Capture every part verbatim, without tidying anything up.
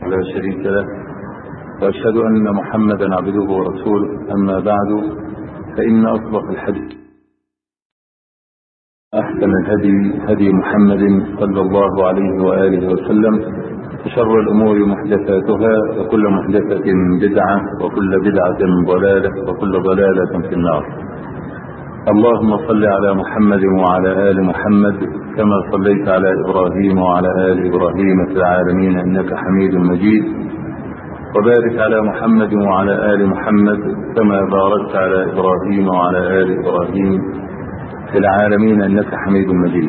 لا شريك له، وأشهد أن محمدا عبده ورسوله. أما بعد، فإن أصدق الحديث أحسن الهدي هدي محمد صلى الله عليه وآله وسلم، وشر الأمور محدثاتها، وكل محدثة بدعة، وكل بدعة ضلالة، وكل ضلالة في النار. اللهم صل على محمد وعلى آل محمد كما صليت على إبراهيم وعلى آل إبراهيم في العالمين إنك حميد مجيد، وبارك على محمد وعلى آل محمد كما باركت على إبراهيم وعلى آل إبراهيم في العالمين إنك حميد مجيد.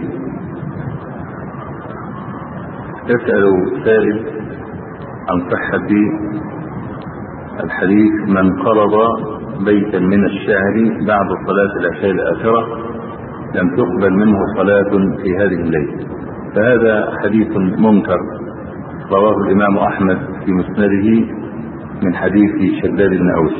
يسأل سائل عن صحة الحديث: من قرض بيتا من الشعر بعد صلاة العشاء الآخرة لم تقبل منه صلاة في هذه الليلة. فهذا حديث منكر رواه الإمام أحمد في مسنده من حديث شداد بن أوس،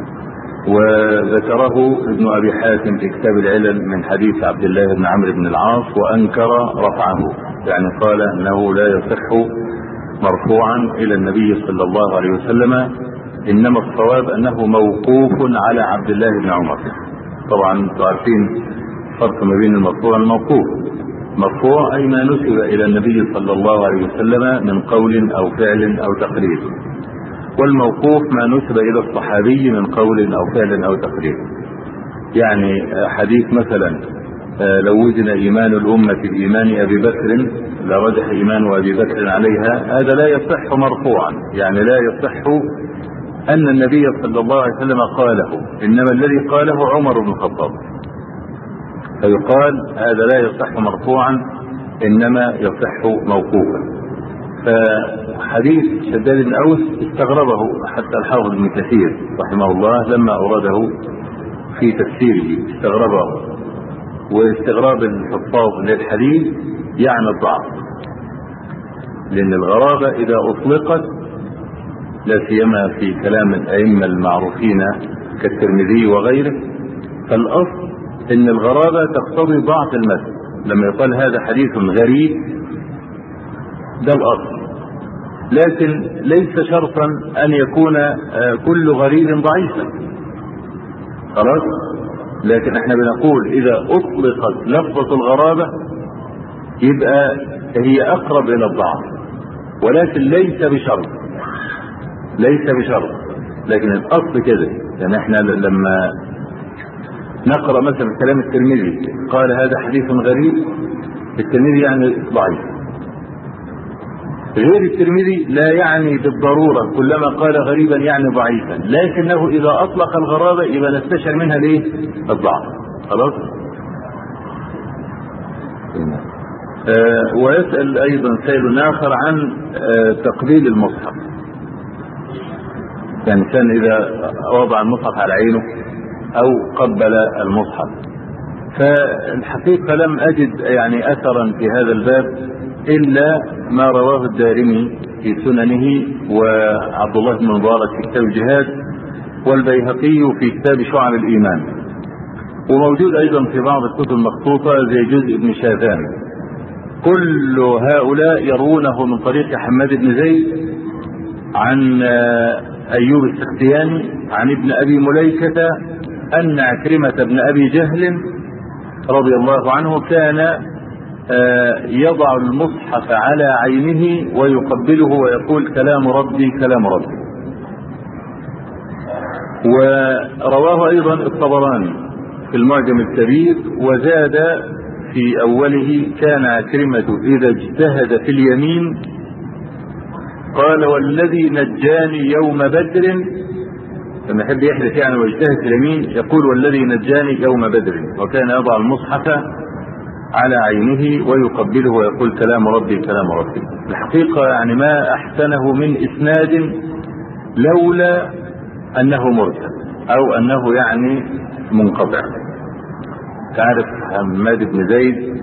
وذكره ابن أبي حاتم في كتاب العلل من حديث عبد الله بن عمرو بن العاص، وأنكر رفعه، يعني قال أنه لا يصح مرفوعا إلى النبي صلى الله عليه وسلم، إنما الصواب أنه موقوف على عبد الله بن عمر. طبعا تعرفين فرق ما بين المرفوع والموقوف. مرفوع أي ما نسب إلى النبي صلى الله عليه وسلم من قول أو فعل أو تقرير، والموقوف ما نسب إلى الصحابي من قول أو فعل أو تقرير. يعني حديث مثلا لو وزن إيمان الأمة بإيمان أبي بكر لرجح إيمان أبي بكر عليها، هذا لا يصح مرفوعا، يعني لا يصح أن النبي صلى الله عليه وسلم قاله، إنما الذي قاله عمر بن الخطاب، فيقال هذا لا يصح مرفوعا إنما يصح موقوفا. فحديث شداد بن أوس استغربه حتى الحافظ ابن كثير رحمه الله لما أورده في تفسيره، استغربه، واستغراب الحفاظ للحديث يعني الضعف، لأن الغرابة إذا أطلقت لا سيما في كلام الأئمة المعروفين كالترمذي وغيره، فالأصل إن الغرابة تقتضي ضعف المتن. لما يقال هذا حديث غريب ده الأصل، لكن ليس شرطا أن يكون كل غريب ضعيفا، خلاص. لكن احنا بنقول إذا أطلقت لفظة الغرابة يبقى هي أقرب إلى الضعف، ولكن ليس بشرط، ليس بشرط لكن الأصل كده. يعني احنا لما نقرأ مثلا كلام الترمذي قال هذا حديث غريب، الترمذي يعني ضعيف. غير الترمذي لا يعني بالضرورة كلما قال غريبا يعني ضعيفا، لكنه إذا أطلق الغرابة يبقى نستشعر منها ليه؟ الضعف، خلاص. آه ويسأل أيضا سائل آخر عن آه تقبيل المصحف. يعني كان إذا وضع المصحف على عينه أو قبل المصحف. فالحقيقة لم أجد يعني أثرا في هذا الباب إلا ما رواه الدارمي في سننه، وعبد الله بن مبارك في كتاب الجهاد، والبيهقي في كتاب شعب الإيمان، وموجود أيضا في بعض الكتب المخطوطة زي جزء ابن شاذان. كل هؤلاء يروونه من طريق حماد بن زيد عن أيوب السختياني عن ابن أبي مليكة أن عكرمة بن أبي جهل رضي الله عنه كان يضع المصحف على عينه ويقبله ويقول كلام ربي كلام ربي. ورواه أيضا الطبراني في المعجم الكبير، وزاد في أوله كان عكرمة إذا اجتهد في اليمين قال والذي نجاني يوم بدر، لما يحب يحلف يعني ويجتهد في اليمين يقول والذي نجاني يوم بدر، وكان يضع المصحف على عينه ويقبله ويقول كلام ربي كلام ربي. الحقيقة يعني ما أحسنه من إسناد لولا أنه مرسل أو أنه يعني منقطع. تعرف حماد بن زيد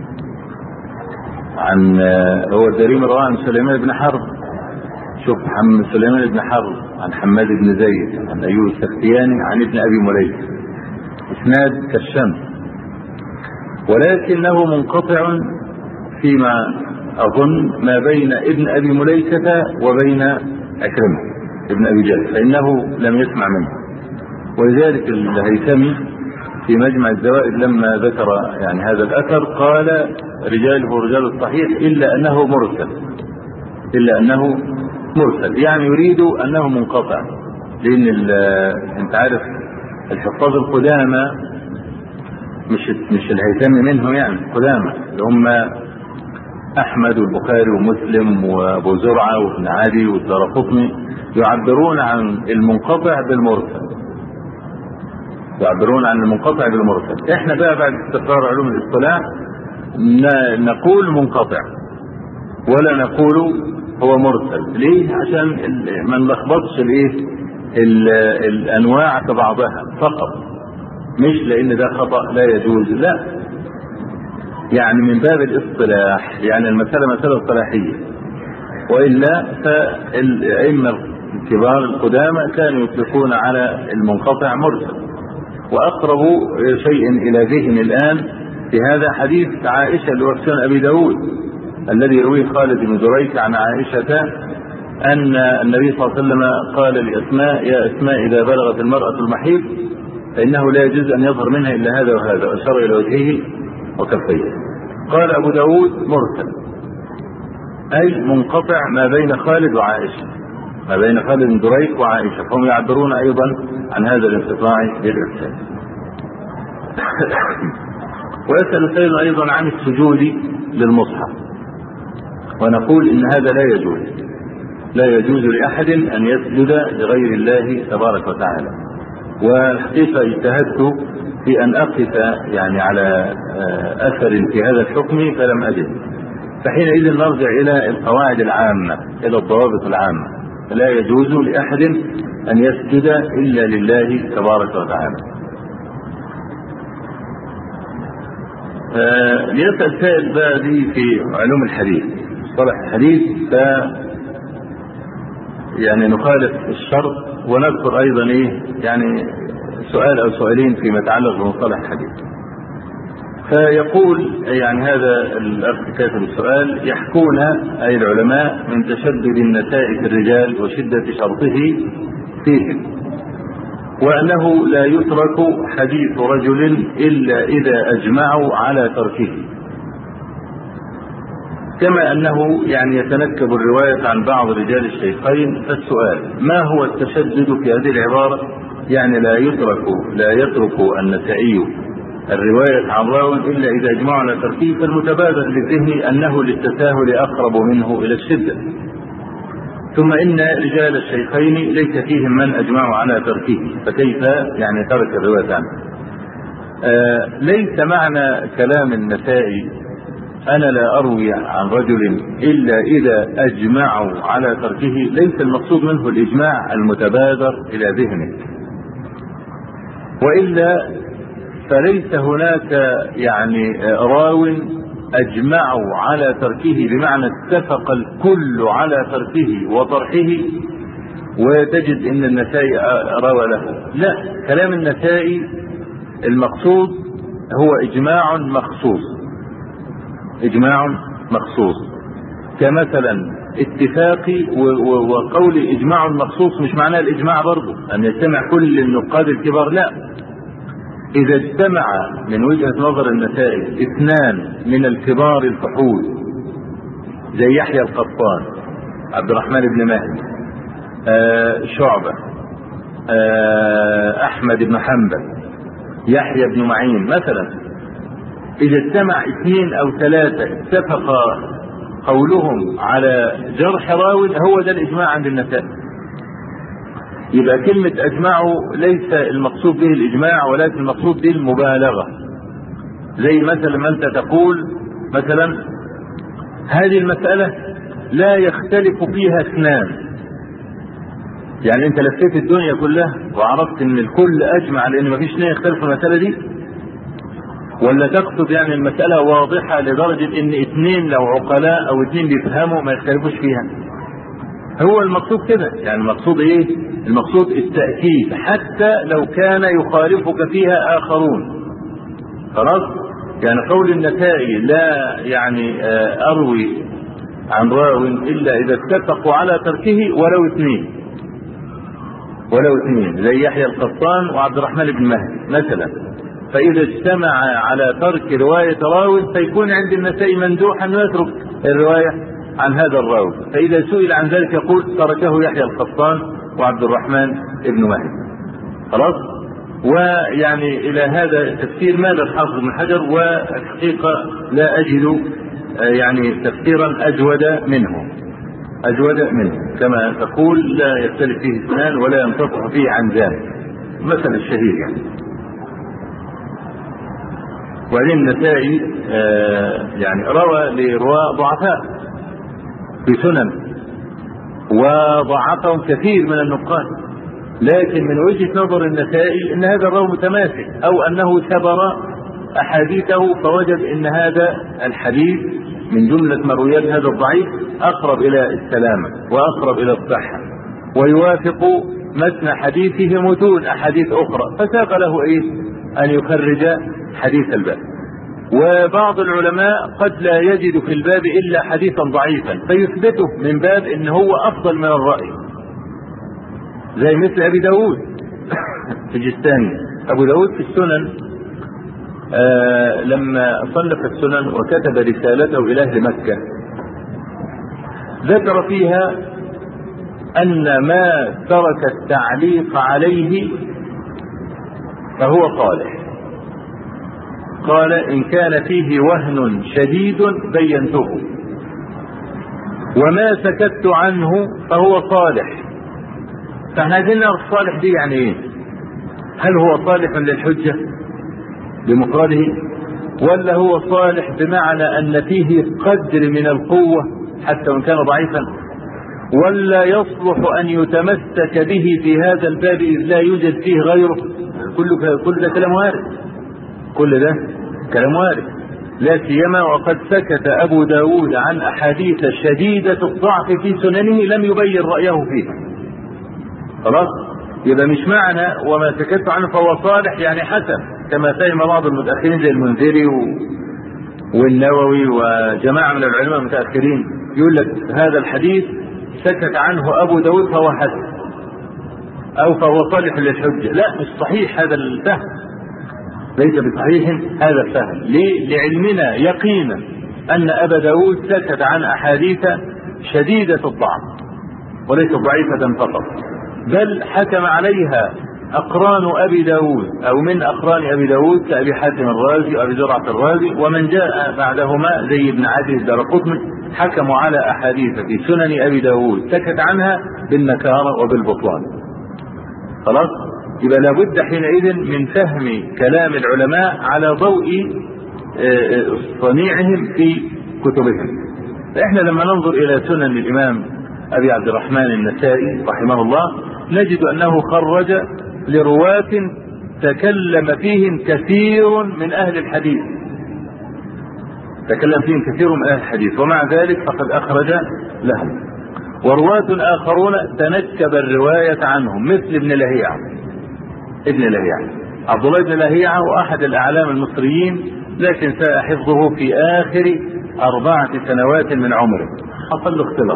عن هو الدارمي رواه عن سليمان بن حرب. شوف محمد سليمان بن حرب عن حماد بن زيد عن أيوب السختياني عن ابن أبي مليكة، إسناد كالشمس، ولكنه منقطع فيما أظن ما بين ابن أبي مليكة وبين عكرمة ابن أبي جهل، فإنه لم يسمع منه. ولذلك الهيثمي في مجمع الزوائد لما ذكر يعني هذا الأثر قال رجاله رجال الصحيح إلا أنه مرسل، إلا أنه مرسل، يعني يريد أنه منقطع. لأن أنت عارف الحفاظ القدامى مش مش الهيثمي منهم، يعني القدامى اللي هم أحمد والبخاري ومسلم وأبو زرعة وابن عدي والدارقطني يعبرون عن المنقطع بالمرسل، يعبرون عن المنقطع بالمرسل. احنا بقى بعد استقرار علوم الاصطلاح نقول منقطع ولا نقول هو مرسل. ليه؟ عشان ما نلخبطش الايه الانواع كبعضها فقط، مش لان ده خطأ لا يجوز، لا، يعني من باب الاصطلاح، يعني المسألة مسألة اصطلاحية. وإلا فالأئمة الكبار القدامى كانوا يطلقون على المنقطع مرسل. وأقرب شيء إلى ذهن الآن في هذا حديث عائشة اللي هو في سنن أبي داود الذي يرويه خالد بن دريك عن عائشة أن النبي صلى الله عليه وسلم قال لأسماء: يا أسماء إذا بلغت المرأة المحيض فإنه لا يجوز أن يظهر منها إلا هذا وهذا، وأشار إلى وجهه وكفيه. قال أبو داود: مرسل، أي منقطع ما بين خالد وعائشة، ما بين خالد بن دريك وعائشة، فهم يعبرون أيضا عن هذا الانقطاع للإرسال. ويسأل سائل أيضا عن السجود للمصحف، ونقول إن هذا لا يجوز، لا يجوز لأحد أن يسجد لغير الله تبارك وتعالى. والحقيقة اجتهدت في أن أقف يعني على أثر في هذا الحكم فلم أجد، فحينئذ نرجع إلى القواعد العامة، إلى الضوابط العامة. لا يجوز لأحد أن يسجد إلا لله تبارك وتعالى. ليسأل سائل بقى دي في علوم الحديث، مصطلح الحديث، ف يعني نخالف الشرط ونذكر أيضا إيه يعني سؤال أو سؤالين فيما يتعلق بمصطلح الحديث. فيقول يعني هذا الأخ كاتب السؤال: يحكون أي العلماء من تشدد النساء في الرجال وشدة شرطه فيهم، وأنه لا يترك حديث رجل إلا إذا أجمعوا على تركه، كما أنه يعني يتنكب الرواية عن بعض رجال الشيخين. فالسؤال: ما هو التشدد في هذه العبارة؟ يعني لا يترك لا يترك النسائي الرواية عن راو إلا إذا أجمعوا على تركه، فالمتبادر للذهن أنه للتساهل أقرب منه إلى الشدة. ثم إن رجال الشيخين ليس فيهم من أجمعوا على تركه، فكيف يعني ترك الرواية عنه؟ آه ليس معنى كلام النسائي أنا لا أروي عن رجل إلا إذا أجمعوا على تركه، ليس المقصود منه الإجماع المتبادر إلى ذهنك، وإلا فليس هناك يعني راو أجمعوا على تركه بمعنى اتفق الكل على تركه وطرحه وتجد إن النسائي روى له. لا، كلام النسائي المقصود هو إجماع مخصوص، إجماع مخصوص، كمثلا اتفاقي وقول إجماع مخصوص مش معناه الإجماع برضه أن يجتمع كل النقاد الكبار، لا. إذا اجتمع من وجهة نظر النسائي اثنان من الكبار الفحول زي يحيى القطان، عبد الرحمن بن مهدي، آه شعبة، آه أحمد بن حنبل، يحيى بن معين مثلا، إذا اجتمع اثنين أو ثلاثة اتفق قولهم على جرح راوي، هو ده الإجماع عند النسائي. يبقى كلمة أجمعوا ليس المقصود به الإجماع، ولكن المقصود به المبالغة. زي مثلا ما أنت تقول مثلا هذه المسألة لا يختلف فيها اثنان، يعني أنت لفيت الدنيا كلها وعرفت أن الكل أجمع لأن ما فيش اثنين يختلفوا المسألة دي، ولا تقصد يعني المسألة واضحة لدرجة أن اثنين لو عقلاء أو اثنين بيفهموا ما يختلفوش فيها؟ هو المقصود كده، يعني المقصود ايه؟ المقصود التأكيد حتى لو كان يخالفك فيها آخرون. خلاص؟ يعني قول النسائي لا يعني أروي عن راو إلا إذا اتفقوا على تركه ولو اثنين ولو اثنين زي يحيى القطان وعبد الرحمن بن مهدي مثلا، فإذا اجتمع على ترك رواية راو فيكون عند النسائي مندوحا ويترك الرواية عن هذا الراوي، فإذا سئل عن ذلك يقول تركه يحيى القطان وعبد الرحمن بن مهدي. خلاص. ويعني إلى هذا التفسير مال الحافظ بن حجر، والحقيقة لا أجد يعني تفسيرا أجود منه أجود منه كما تقول لا يختلف فيه اثنان ولا ينتصف فيه عن ذلك، مثل الشهير يعني. وبعدين النسائي آه يعني روى لرواة ضعفاء في سنن وضعفهم كثير من النقاد، لكن من وجهة نظر النسائي ان هذا الراوي متماسك او انه سبر احاديثه، فوجد ان هذا الحديث من جملة مرويات هذا الضعيف اقرب الى السلامة واقرب الى الصحة، ويوافق متن حديثه متون احاديث اخرى، فساق له ايه ان يخرج حديث الباب. وبعض العلماء قد لا يجد في الباب الا حديثا ضعيفا فيثبته من باب ان هو افضل من الرأي، زي مثل ابي داود في الجستاني. ابو داود في السنن آه لما صنف السنن وكتب رسالته الى اهل مكة ذكر فيها ان ما ترك التعليق عليه فهو صالح. قال إن كان فيه وهن شديد بينته، وما سكت عنه فهو صالح. فاحنا عايزين نعرف الصالح دي يعني ايه؟ هل هو صالح للحجة بمفرده، ولا هو صالح بمعنى ان فيه قدر من القوة حتى وان كان ضعيفا، ولا يصلح ان يتمسك به في هذا الباب اذ لا يوجد فيه غيره؟ كل كل ده كلام وارد، كل ده كلام وارد، لا سيما وقد سكت ابو داود عن احاديث شديدة الضعف في سننه لم يبين رأيه فيها. خلاص. يبقى مش معنى وما سكت عنه فهو صالح يعني حسن، كما فهم بعض المتأخرين زي المنذري والنووي وجماعة من العلماء المتأخرين، يقول لك هذا الحديث سكت عنه ابو داود فهو حسن او فهو صالح للحجة. لا، مش صحيح هذا الفهم، ليس بصحيح هذا الفهم. ليه؟ لعلمنا يقينا ان ابا داود سكت عن احاديث شديدة الضعف وليست ضعيفة فقط، بل حكم عليها اقران ابي داود او من اقران ابي داود كابي حاتم الرازي وابي زرعة الرازي ومن جاء بعدهما زي ابن عدي الدارقطني، حكموا على احاديث في سنن ابي داود سكت عنها بالنكارة وبالبطلان. خلاص. يبقى لابد حينئذ من فهم كلام العلماء على ضوء صنيعهم في كتبهم. فإحنا لما ننظر إلى سنن الإمام أبي عبد الرحمن النسائي رحمه الله نجد أنه خرج لرواة تكلم فيهم كثير من أهل الحديث تكلم فيهم كثير من أهل الحديث ومع ذلك فقد أخرج لهم. ورواة آخرون تنكب الرواية عنهم مثل ابن لهيعة ابن لهيعة عبد الله بن لهيعة وأحد الأعلام المصريين، لكن ساء حفظه في آخر أربعة سنوات من عمره، حصل له اختلاط.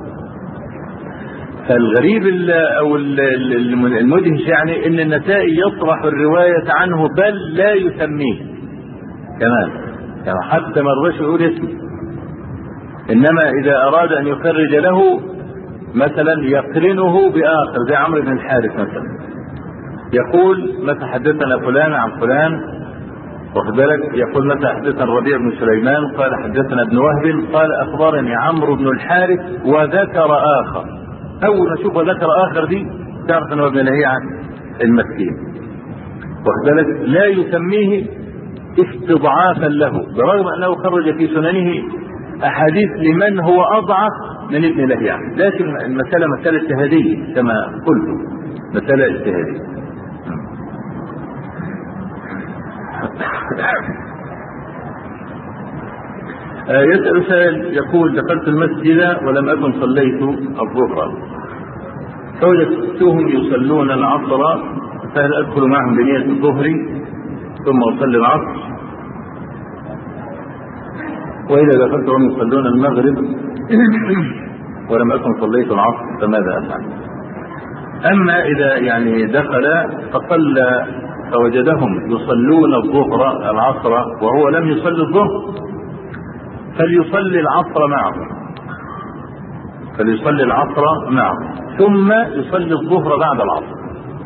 فالغريب أو المدهش يعني أن النسائي يطرح الرواية عنه بل لا يسميه كمان، يعني حتى ما رضاش يقول اسمه، إنما إذا أراد أن يخرج له مثلا يقرنه بآخر زي عمرو بن الحارث مثلا، يقول متى حدثنا فلان عن فلان، واخد بالك، يقول متى حدثنا الربيع بن سليمان قال حدثنا ابن وهب قال أخبرني عمرو بن الحارث وذكر آخر. أول ما تشوف ذكر آخر دي تعرف أنه ابن لهيعة المسكين، واخد بالك، لا يسميه استضعافا له برغم أنه خرج في سننه أحاديث لمن هو أضعف من ابن لهيعة، لكن المسألة مسألة اجتهادية كما قلت، مسألة اجتهادية. يسأل سائل يقول دخلت المسجد ولم أكن صليت الظهر فوجدتهم يصلون العصر، فهل أدخل معهم بنية الظهر ثم أصلي العصر؟ وإذا دخلت وهم يصلون المغرب ولم أكن صليت العصر فماذا أفعل؟ أما إذا يعني دخل فصلى فوجدهم يصلون الظهر العصر وهو لم يصلي الظهر فليصلي العصر معهم فليصلي العصر معهم ثم يصلي الظهر بعد العصر،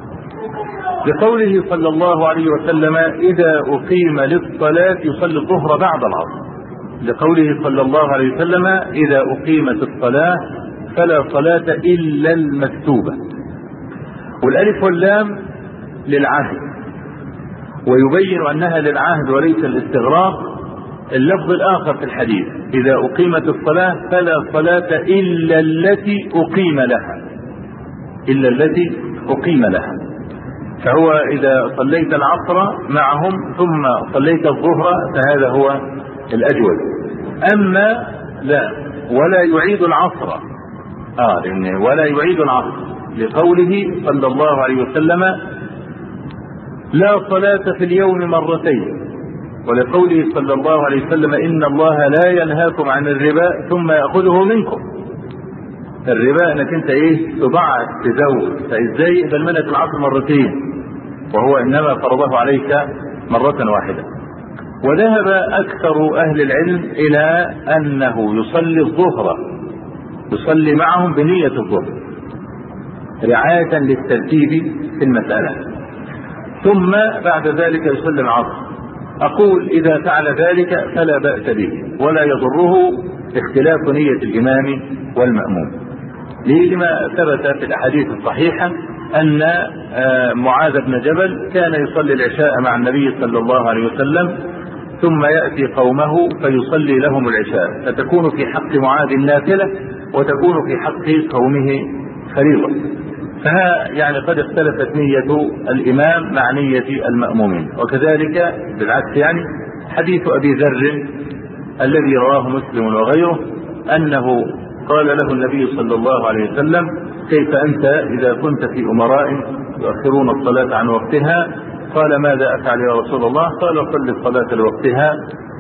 لقوله صلى الله عليه وسلم إذا أقيم للصلاة يصلي الظهر بعد العصر، لقوله صلى الله عليه وسلم إذا أقيمت الصلاة فلا صلاة إلا المكتوبة. والألف واللام للعهد، ويبين أنها للعهد وليس الاستغراق اللفظ الآخر في الحديث إذا أقيمت الصلاة فلا صلاة إلا التي أقيم لها إلا التي أقيم لها. فهو إذا صليت العصر معهم ثم صليت الظهر فهذا هو الأجود. أما لا ولا يعيد العصر آه لأن ولا يعيد العصر لقوله صلى الله عليه وسلم لا صلاة في اليوم مرتين، ولقوله صلى الله عليه وسلم إن الله لا ينهاكم عن الربا ثم يأخذه منكم. الربا انك انت ايه تضعف تزود، فازاي يقبل منك العصر مرتين وهو انما فرضه عليك مرة واحدة. وذهب اكثر اهل العلم الى انه يصلي الظهر يصلي معهم بنية الظهر رعاية للترتيب في المسألة، ثم بعد ذلك يصلي العصر. اقول اذا فعل ذلك فلا بأس به ولا يضره اختلاف نية الامام والمأموم، لما ثبت في الاحاديث الصحيحة ان معاذ بن جبل كان يصلي العشاء مع النبي صلى الله عليه وسلم ثم يأتي قومه فيصلي لهم العشاء، فتكون في حق معاذ نافلة وتكون في حق قومه فريضة. فها يعني قد اختلفت نية الامام مع نية المأمومين. وكذلك بالعكس يعني حديث ابي ذر الذي رواه مسلم وغيره انه قال له النبي صلى الله عليه وسلم كيف انت اذا كنت في امراء يؤخرون الصلاة عن وقتها؟ قال ماذا افعل يا رسول الله؟ قال صل الصلاة لوقتها،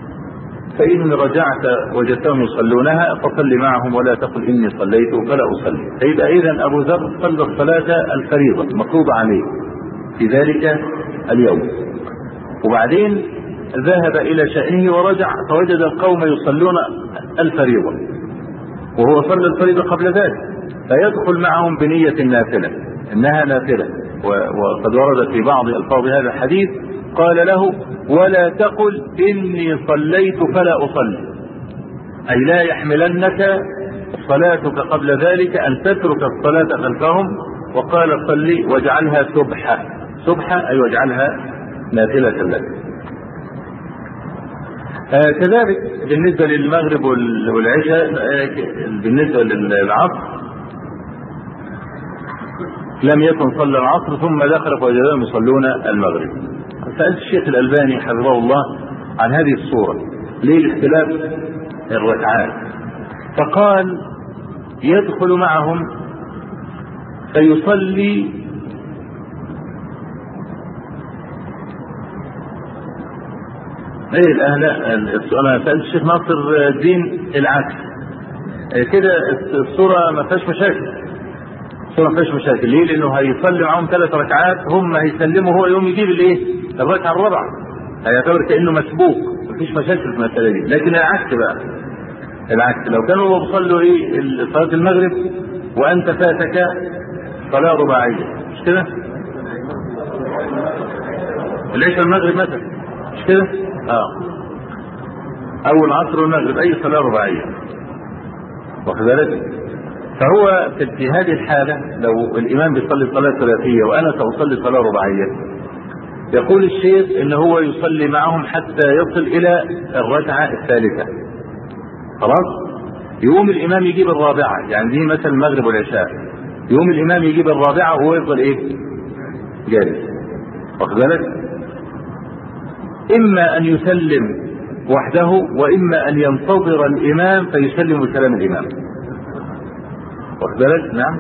فإن رجعت وجدتهم يصلونها فصل معهم ولا تقل إني صليت فلا أصلي. فإذا إذن أبو ذر صلى الصلاة الفريضة المفروضة عليه في ذلك اليوم، وبعدين ذهب إلى شأنه ورجع فوجد القوم يصلون الفريضة وهو صلى الفريضة قبل ذلك، فيدخل معهم بنية النافلة إنها نافلة. وقد ورد في بعض ألفاظ هذا الحديث قال له ولا تقل إني صليت فلا أصلي، أي لا يحملنك صلاتك قبل ذلك أن تترك الصلاة خلفهم، وقال صلي واجعلها سبحة سبحة أي واجعلها نافلة لك. آه كذلك بالنسبة للمغرب والعشاء. آه بالنسبة للعصر لم يكن صلى العصر ثم دخل فوجدهم يصلون المغرب. سألت الشيخ الألباني حفظه الله عن هذه الصورة ليه الاختلاف الركعات، فقال يدخل معهم فيصلي ايه الاهل. انا سألت الشيخ ناصر الدين العكس كده الصورة ما فيهاش مشاكل، الصورة ما فيهاش مشاكل. ليه؟ لانه هيصلي معهم ثلاث ركعات هم هيسلموا هو يوم يجيب الايه الركعة الرابعة، هيعتبر كأنه مسبوق مفيش مشاكل في المسألة دي. لكن العكس بقى العكس لو كانوا بيصلوا ايه صلاة المغرب وانت فاتك صلاة رباعية مش كده؟ العشاء المغرب مثلا مش كده؟ اه او العصر والمغرب اي صلاة رباعية واخد بالك؟ فهو في هذه الحالة لو الامام بيصلي صلاة ثلاثية وانا سأصلي صلاة رباعية، يقول الشيخ ان هو يصلي معهم حتى يصل الى الركعة الثالثة، خلاص يقوم الامام يجيب الرابعة، يعني دي مثلا المغرب والعشاء، يقوم الامام يجيب الرابعة وهو يفضل ايه جالس واخد بالك؟ اما ان يسلم وحده واما ان ينتظر الامام فيسلم بكلام الامام واخد بالك؟ نعم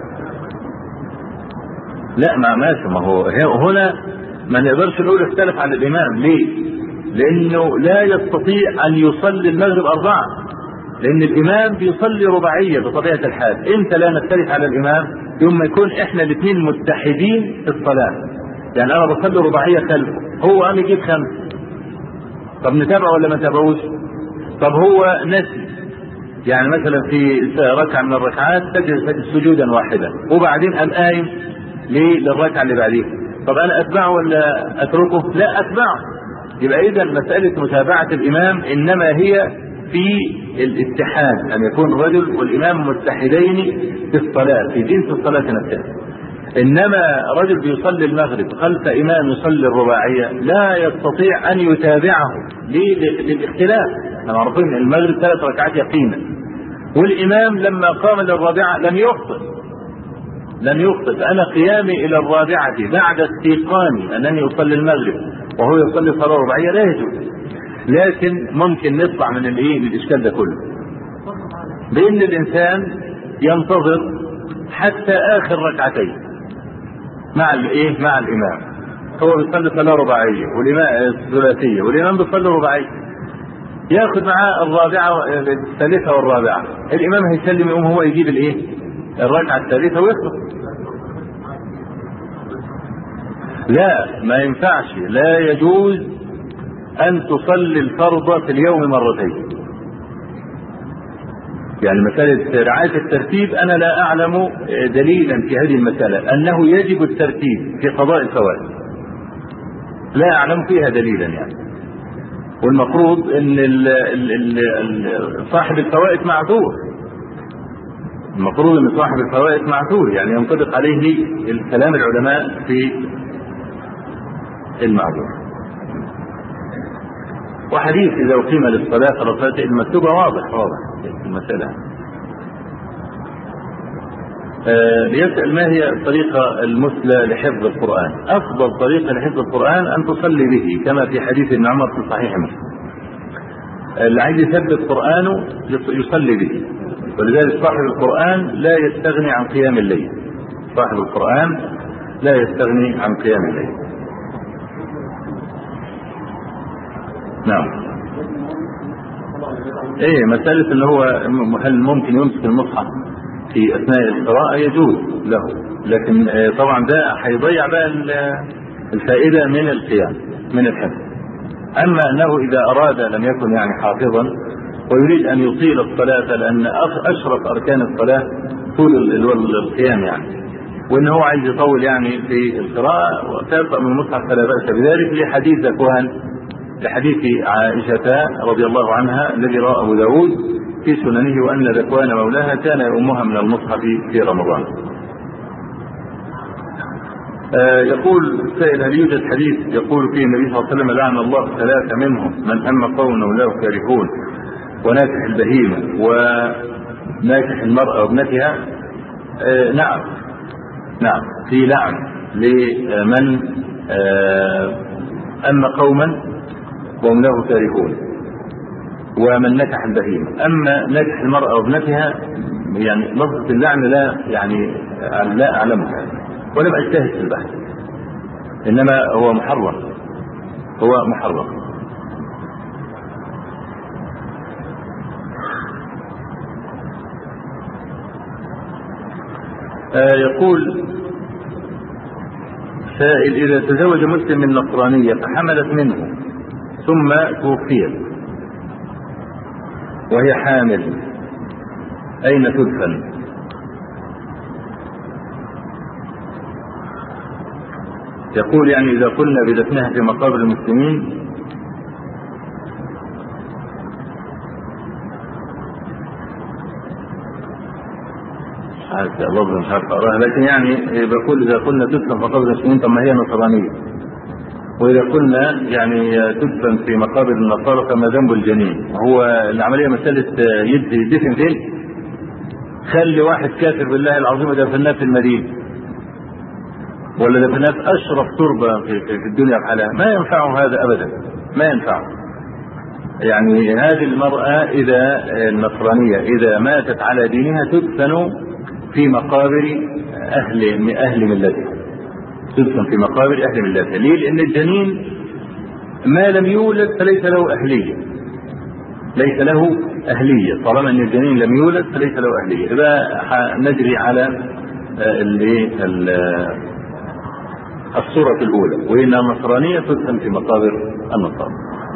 لا ما ماشي، ما هو هنا ما نقدرش نقول اختلف عن الامام. ليه؟ لانه لا يستطيع ان يصلي المغرب اربعة، لأن الإمام بيصلي رباعية بطبيعة الحال. إمتى لا نختلف على الإمام؟ يوم ما يكون إحنا الاثنين متحدين في الصلاة. يعني أنا بصلي رباعية خلفه، هو قام يجيب خمسة، طب نتابعه ولا ما نتابعوش؟ طب هو نسي، يعني مثلا في ركعة من الركعات سجد سجودا واحدا وبعدين قام قايم للركعة اللي بعديها، طب أنا أتبعه ولا أتركه؟ لا أتبعه. يبقى إذا مسألة متابعة الإمام إنما هي في الاتحاد، أن يكون الرجل والإمام متحدين في الصلاة، في جنس الصلاة نفسها. إنما رجل بيصلي المغرب خلف إمام يصلي الرباعية لا يستطيع أن يتابعه للاختلاف. احنا معروفين ان المغرب ثلاث ركعات يقينا، والإمام لما قام للرابعة لم يخطئ لم يخطئ فأنا قيامي إلى الرابعة بعد استيقاني أنني أصلي المغرب وهو يصلي صلاة رباعية لا يجوز. لكن ممكن نطلع من الايه من الإشكال ده كله بأن الإنسان ينتظر حتى آخر ركعتين مع الايه مع الإمام. هو بيصلي صلاة رباعية والإمام الثلاثية والإمام بيصلي رباعية، ياخذ معاه الرابعة الثالثة والرابعة، الإمام هيسلم يقوم هو يجيب الايه الركعة الثالثة ويخلص. لا ما ينفعش، لا يجوز أن تصلي الفرض في اليوم مرتين. يعني مسألة رعاية الترتيب أنا لا أعلم دليلا في هذه المسألة أنه يجب الترتيب في قضاء الفوائد، لا أعلم فيها دليلا يعني. والمفروض أن ال ال ال صاحب الفوائد معذور، المفروض أن صاحب الفوائد معذور، يعني ينطبق عليه الكلام العلماء في المعذور. وحديث إذا أقيم للصلاة فلا صلاة المكتوبة واضح واضح في المسألة. آه يسأل ما هي الطريقة المثلى لحفظ القرآن؟ أفضل طريقة لحفظ القرآن أن تصلي به كما في حديث ابن عمر في صحيح مسلم. اللي عايز يثبت قرآنه يصلي به، ولذلك صاحب القرآن لا يستغني عن قيام الليل. صاحب القرآن لا يستغني عن قيام الليل. نعم. ايه مسألة اللي هو هل ممكن يمسك المصحف في اثناء القراءة؟ يجوز له، لكن طبعا ده هيضيع بقى الفائدة من القيام من الحفظ. اما انه اذا اراد لم يكن يعني حافظا ويريد ان يطيل الصلاة، لان اشرف اركان الصلاة طول القيام يعني، وان هو عايز يطول يعني في القراءة وتقرأ من المصحف فلا بأس بذلك، لحديث ذكوان لحديث عائشة رضي الله عنها الذي رواه أبو داود في سننه وأن ذكوان مولاها كان يؤمها من المصحف في رمضان. آه يقول سائل هل يوجد حديث يقول فيه النبي صلى الله عليه وسلم لعن الله ثلاثة منهم من أما قوم له كارهون وناكح البهيمة وناكح المرأة وابنتها؟ آه نعم نعم في لعن لمن آه أما قوما وهم له كارهون ومن نكح البهيمة. أما نكح المرأة وابنتها يعني لفظة اللعن لا يعني لا أعلمها ولم أجتهد في البحث، إنما هو محرم هو محرم. آه يقول سائل إذا تزوج مسلم من نصرانية فحملت منه ثم توفيت وهي حامل أين تدفن؟ يقول يعني إذا قلنا بدفنها في مقابر المسلمين الله مش عارف أقراها، لكن يعني بقول إذا قلنا تدفن في مقابر المسلمين طب ما هي نصرانية، وإذا قلنا يعني تدفن في مقابر النصارى فما ذنب الجنين؟ هو العملية مسألة يدفن فين؟ خلي واحد كافر بالله العظيم دفناه في المدينة ولا دفناه في أشرف تربة في الدنيا بحالها، ما ينفعه هذا أبدا، ما ينفعه. يعني هذه المرأة إذا النصرانية إذا ماتت على دينها تدفن في مقابر أهل أهل ملتها، تدفن في مقابر أهل ملتها. ليه؟ لأن الجنين ما لم يولد فليس له أهلية، ليس له أهلية، طالما أن الجنين لم يولد فليس له أهلية، يبقى نجري على الصورة الأولى، وإن النصرانية تدفن في مقابر النصارى.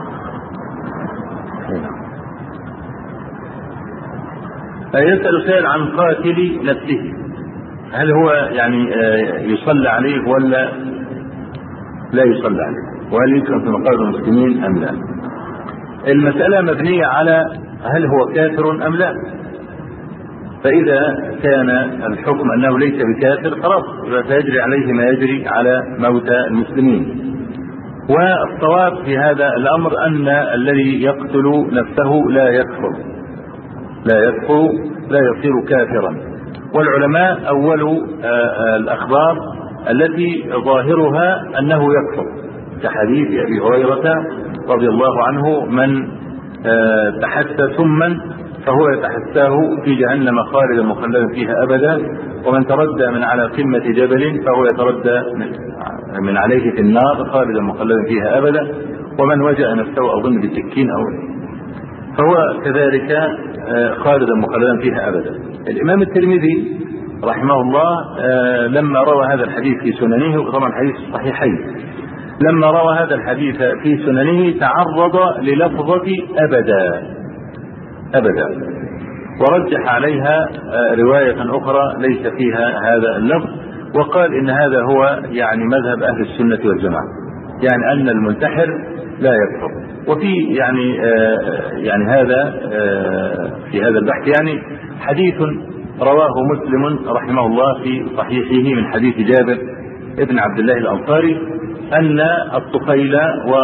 يسأل سائل عن قاتل نفسه، هل هو يعني يصلى عليه ولا لا يصلى عليه، وهل يدفن في مقابر المسلمين أم لا؟ المسألة مبنية على هل هو كافر أم لا. فإذا كان الحكم أنه ليس بكافر خلاص فيجري عليه ما يجري على موتى المسلمين. والصواب في هذا الأمر أن الذي يقتل نفسه لا يكفر لا يكفر لا يصير كافرا. والعلماء أولوا الأخبار التي ظاهرها أنه يكفر، كحديث أبي هريرة رضي الله عنه: من تحسى سما فهو يتحساه في جهنم خالدا مخلدا فيها أبدا، ومن تردى من على قمة جبل فهو يتردى من عليه في النار خالدا مخلدا فيها أبدا، ومن وجأ نفسه أظن بسكين أو فهو كذلك خالدا مخلدا فيها أبدا. الإمام الترمذي رحمه الله لما روى هذا الحديث في سننه، وطبعا الحديث الصحيحين، لما روى هذا الحديث في سننه تعرض للفظة أبدا أبدا ورجح عليها رواية أخرى ليس فيها هذا اللفظ، وقال إن هذا هو يعني مذهب أهل السنة والجماعة، يعني أن المنتحر لا يكفر. وفي يعني آه يعني هذا آه في هذا البحث يعني حديث رواه مسلم رحمه الله في صحيحه من حديث جابر ابن عبد الله الأنصاري أن الطفيل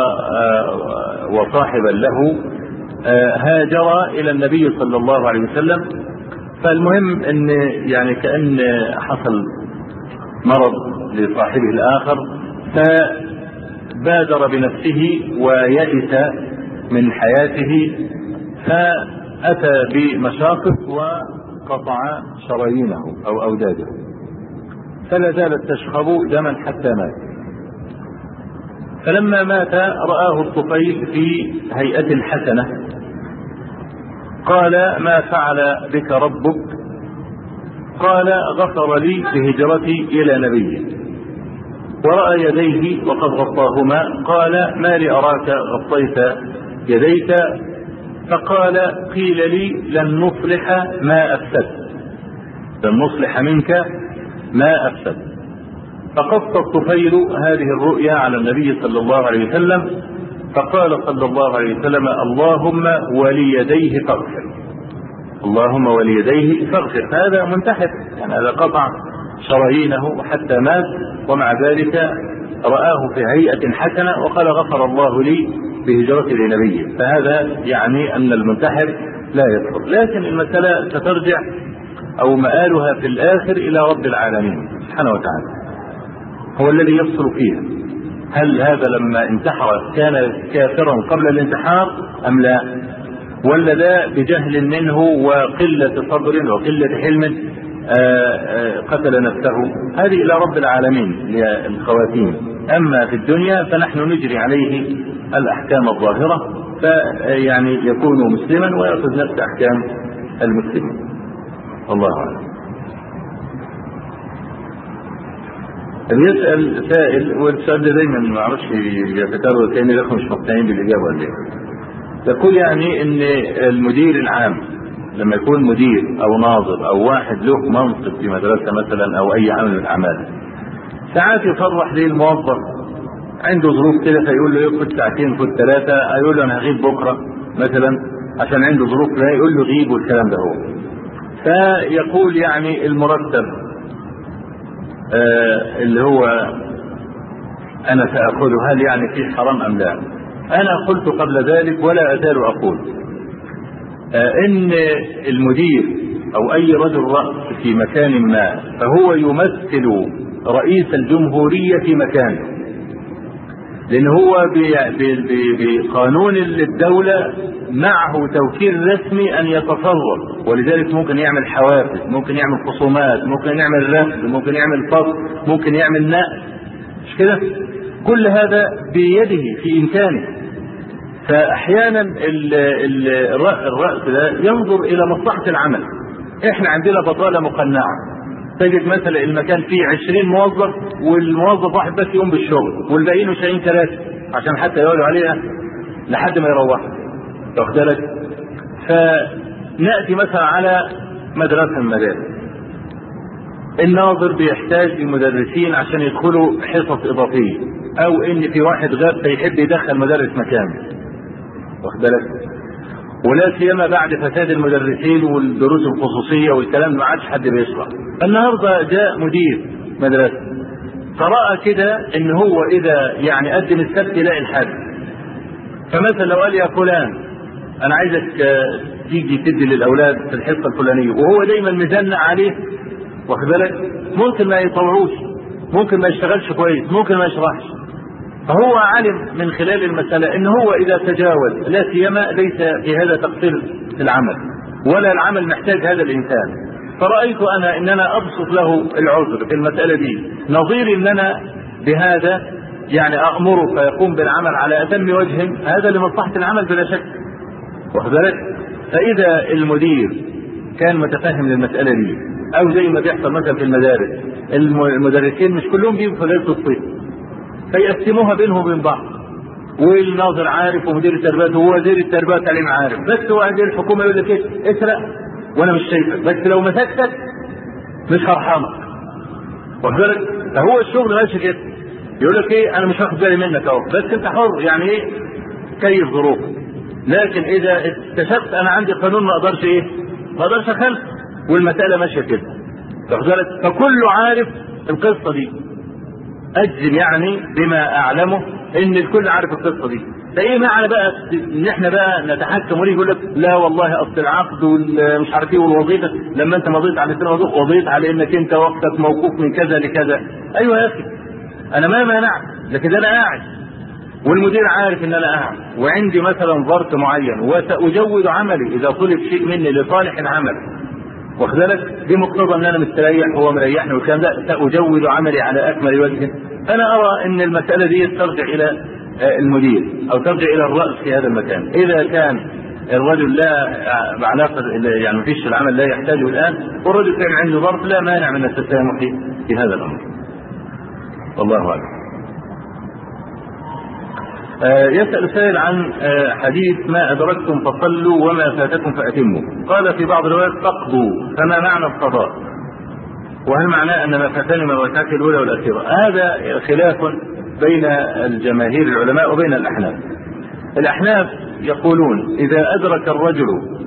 وصاحبا له هاجر إلى النبي صلى الله عليه وسلم. فالمهم أن يعني كأن حصل مرض لصاحبه الآخر، فبادر بنفسه ويئس من حياته، فأتى بمشاقص وقطع شرايينه أو أوداده، فلا زالت تشخب دما حتى مات. فلما مات رآه الطفيل في هيئة حسنة، قال: ما فعل بك ربك؟ قال: غفر لي بهجرتي إلى نبيه. ورأى يديه وقد غطاهما، قال: ما لي أراك غطيت يديك؟ فقال: قيل لي لن نصلح ما أفسدت، لن نصلح منك ما أفسدت. فقص الطفيل هذه الرؤيا على النبي صلى الله عليه وسلم، فقال صلى الله عليه وسلم: اللهم وليديه فاغفر، اللهم وليديه فاغفر. هذا منتحر، يعني هذا قطع شرايينه حتى مات، ومع ذلك رآه في هيئة حسنة وقال: غفر الله لي بهجرتي لنبيه. فهذا يعني أن المنتحر لا يكفر، لكن المسألة سترجع أو مآلها في الآخر إلى رب العالمين سبحانه وتعالى، هو الذي يفصل فيها. هل هذا لما انتحر كان كافرا قبل الانتحار أم لا، ولا ده بجهل منه وقلة صبر وقلة حلم قتل نفسه؟ هذه إلى رب العالمين للخواتيم. أما في الدنيا فنحن نجري عليه الأحكام الظاهرة، فيعني يكون مسلما ويأخذ نفس أحكام المسلمين. الله أعلم. يسأل سائل، والسؤال ده دايما ما اعرفش يتكرر كأن الاخوه مش مقتنعين بالاجابه ولا ايه. يقول يعني ان المدير العام لما يكون مدير او ناظر او واحد له منصب في مدرسه مثلا او اي عمل من الاعمال، ساعات يفرح ليه الموظف عنده ظروف كده، فيقول له ياخد ساعتين خد ثلاثه، يقول له انا هغيب بكره مثلا عشان عنده ظروف، لا يقول له غيب والكلام ده هو. فيقول يعني المرتب آه اللي هو أنا سأخذه هل يعني فيه حرام أم لا؟ أنا قلت قبل ذلك ولا أزال أقول آه إن المدير أو أي رجل رأس في مكان ما فهو يمثل رئيس الجمهورية في مكانه، لأن هو بقانون الدولة معه توكيل رسمي أن يتصرف، ولذلك ممكن يعمل حوافز، ممكن يعمل خصومات، ممكن يعمل رفض، ممكن يعمل فصل، ممكن يعمل نقل، مش كده؟ كل هذا بيده في إمكانه. فأحيانا الرأس ده ينظر إلى مصلحة العمل. إحنا عندنا بطالة مقنعة، تجد مثلا المكان فيه عشرين موظف والموظف واحد بس يقوم بالشغل والباقيين مش شايلين كراسي عشان حتى يقعدوا عليها لحد ما يروحوا، واخد بالك؟ فنأتي مثلا على مدرسة من المدارس، الناظر بيحتاج لمدرسين عشان يدخلوا حصص إضافية، أو إن في واحد غاب فيحب يدخل مدرس مكانه، واخد بالك؟ ولا سيما بعد فساد المدرسين والدروس الخصوصية والكلام ما عادش حد بيشرح. النهارده جاء مدير مدرسة فرأى كده إن هو إذا يعني قدم السبت يلاقي الحد، فمثلا لو قال يا فلان أنا عايزك تيجي تدي للأولاد في الحصة الفلانية، وهو دايما مزنق عليه، واخد بالك؟ ممكن ما يطوعوش، ممكن ما يشتغلش كويس، ممكن ما يشرحش. فهو علم من خلال المسألة ان هو اذا تجاوز، لا سيما ليس في هذا تقصير في العمل ولا العمل محتاج هذا الانسان، فرأيت انا ان انا ابسط له العذر في المسألة دي، نظير ان انا بهذا يعني امره فيقوم بالعمل على اتم وجه، هذا لمصلحة العمل بلا شك، واخد بالك؟ فاذا المدير كان متفهم للمسألة دي، او زي ما بيحصل مثلا في المدارس، المدرسين مش كلهم بيجوا في ليلة الصيف فيقسموها بينهم وبين بعض، والناظر عارف ومدير التربيه ووزير التربيه والتعليم عارف، بس وزير الحكومه يقول لك ايه؟ اسرق وانا مش شايفك، بس لو مسكتك مش هرحمك، واخد بالك؟ فهو الشغل ماشي كده، يقول لك ايه؟ انا مش هاخد بالي منك اهو، بس انت حر، يعني ايه؟ كيف ظروفك. لكن اذا اكتشفت انا عندي قانون ما اقدرش ايه؟ ما اقدرش اخالف، والمساله ماشيه كده، واخد بالك؟ فكله عارف القصه دي، اجزم يعني بما اعلمه ان الكل عارف القصه دي. فايه معنى بقى ان احنا بقى نتحكم وليه يقول لك لا والله اصل العقد والمش عارف ايه والوظيفه، لما انت مضيت على سنه وظيفه وضيت على انك انت وقتك موقوف من كذا لكذا. ايوه يا اخي انا ما مانعت، لكن انا قاعد والمدير عارف ان انا قاعد وعندي مثلا ظرف معين وساجود عملي اذا طلب شيء مني لصالح العمل، واخد بالك؟ دي مقتضى ان انا مستريح وهو مريحني والكلام ده، ساجود عملي على اكمل وجه. انا ارى ان المساله دي ترجع الى المدير او ترجع الى الراس في هذا المكان. اذا كان الرجل لا علاقه يعني ما فيش العمل لا يحتاجه الان، والرجل كان عنده ظرف، لا مانع من التسامح في هذا الامر. والله اعلم. يسأل سائل عن حديث ما أدركتم فصلوا وما فاتكم فأتموا. قال في بعض الروايات تقضوا، فما معنى القضاء؟ وهل معناه أن ما فاتني من الركعات الأولى والأخيرة؟ هذا خلاف بين الجماهير العلماء وبين الأحناف. الأحناف يقولون إذا أدرك الرجل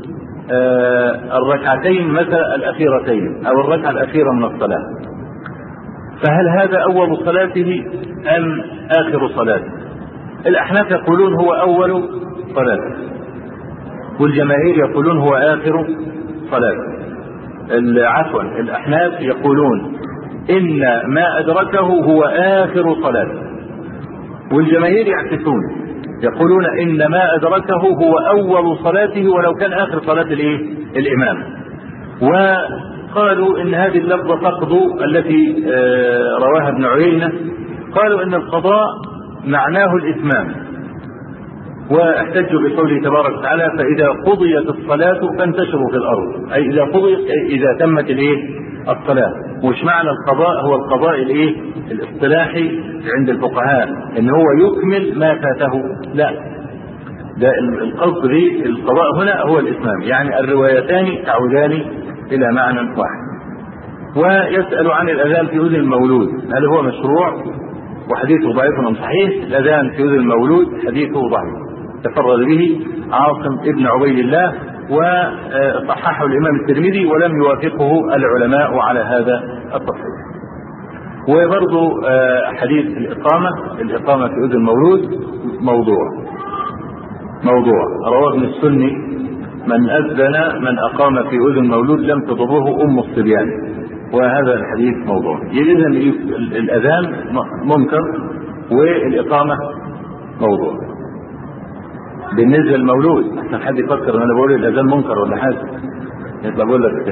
الركعتين مثلا الأخيرتين أو الركعة الأخيرة من الصلاة، فهل هذا أول صلاته أم آخر صلاته؟ الأحناف يقولون هو أول صلاة، والجماهير يقولون هو آخر صلاة. عفوا الأحناف يقولون إن ما أدركه هو آخر صلاة، والجماهير يعكسون يقولون إن ما أدركه هو أول صلاته ولو كان آخر صلاة الإيه؟ الإمام. وقالوا إن هذه اللفظة تقضوا التي رواها ابن عيينة، قالوا إن القضاء معناه الإتمام، واحتجوا بقوله تبارك وتعالى فإذا قضيت الصلاة فانتشروا في الأرض، أي إذا قضيت إذا تمت الإيه؟ الصلاة. وش معنى القضاء؟ هو القضاء الإيه؟ الاصطلاحي عند الفقهاء إن هو يكمل ما فاته، لا، ده القصد به القضاء هنا هو الإتمام، يعني الروايتان تعودان إلى معنى واحد. ويسأل عن الأذان في أذن المولود، هل هو مشروع؟ وحديثه ضعيف أم صحيح؟ الأذان في أذن المولود حديثه ضعيف، تفرد به عاصم ابن عبيد الله وصححه الإمام الترمذي ولم يوافقه العلماء على هذا التصحيح. وبرضه حديث الإقامة الإقامة في أذن المولود موضوع موضوع رواه ابن السني من أذن من أقام في أذن المولود لم تضره أم الصبيان، وهذا الحديث موضوع. إذن الأذان منكر والإقامة موضوع بالنسبة للمولود. عشان حد يفكر ان انا بقول الأذان منكر ولا حاجة، يطلع بقول لك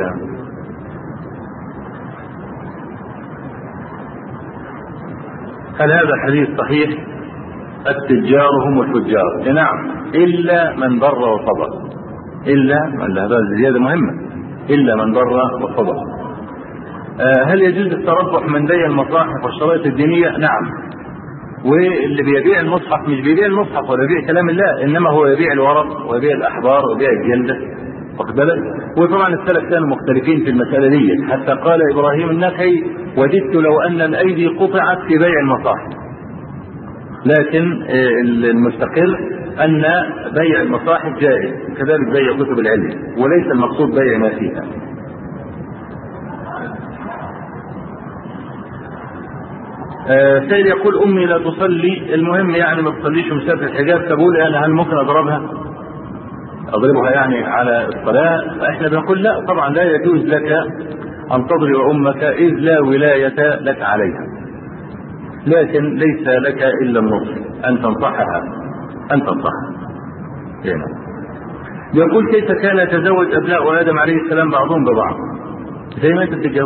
هل هذا الحديث صحيح؟ التجار هم الفجار. نعم، إلا من بر وصبر، إلا من، هذا زيادة مهمة، إلا من بر وصبر. آه هل يجوز التربح من بيع المصاحف والشرائط الدينية؟ نعم. واللي بيبيع المصحف مش بيبيع المصحف ولا بيبيع كلام الله، إنما هو يبيع الورق ويبيع الأحبار ويبيع الجلدة، واخد بالك؟ وطبعا السلف كانوا مختلفين في المسألة دي، حتى قال إبراهيم النخعي: وددت لو أن الأيدي قطعت في بيع المصاحف. لكن المستقر أن بيع المصاحف جائز، كذلك بيع كتب العلم، وليس المقصود بيع ما فيها. آه سيد يقول: أمي لا تصلي، المهم يعني ما تصليش ومسافر الحجاب، تقول أنا هل ممكن أضربها؟ أضربها يعني على الصلاة؟ فإحنا بنقول لا، طبعا لا يجوز لك أن تضرب أمك إذ لا ولاية لك عليها، لكن ليس لك إلا النصح، أن تنصحها أن تنصحها. هنا يقول: كيف كان يتزوج أبناء آدم عليه السلام بعضهم ببعض؟ زي ما أنت بتتجوز.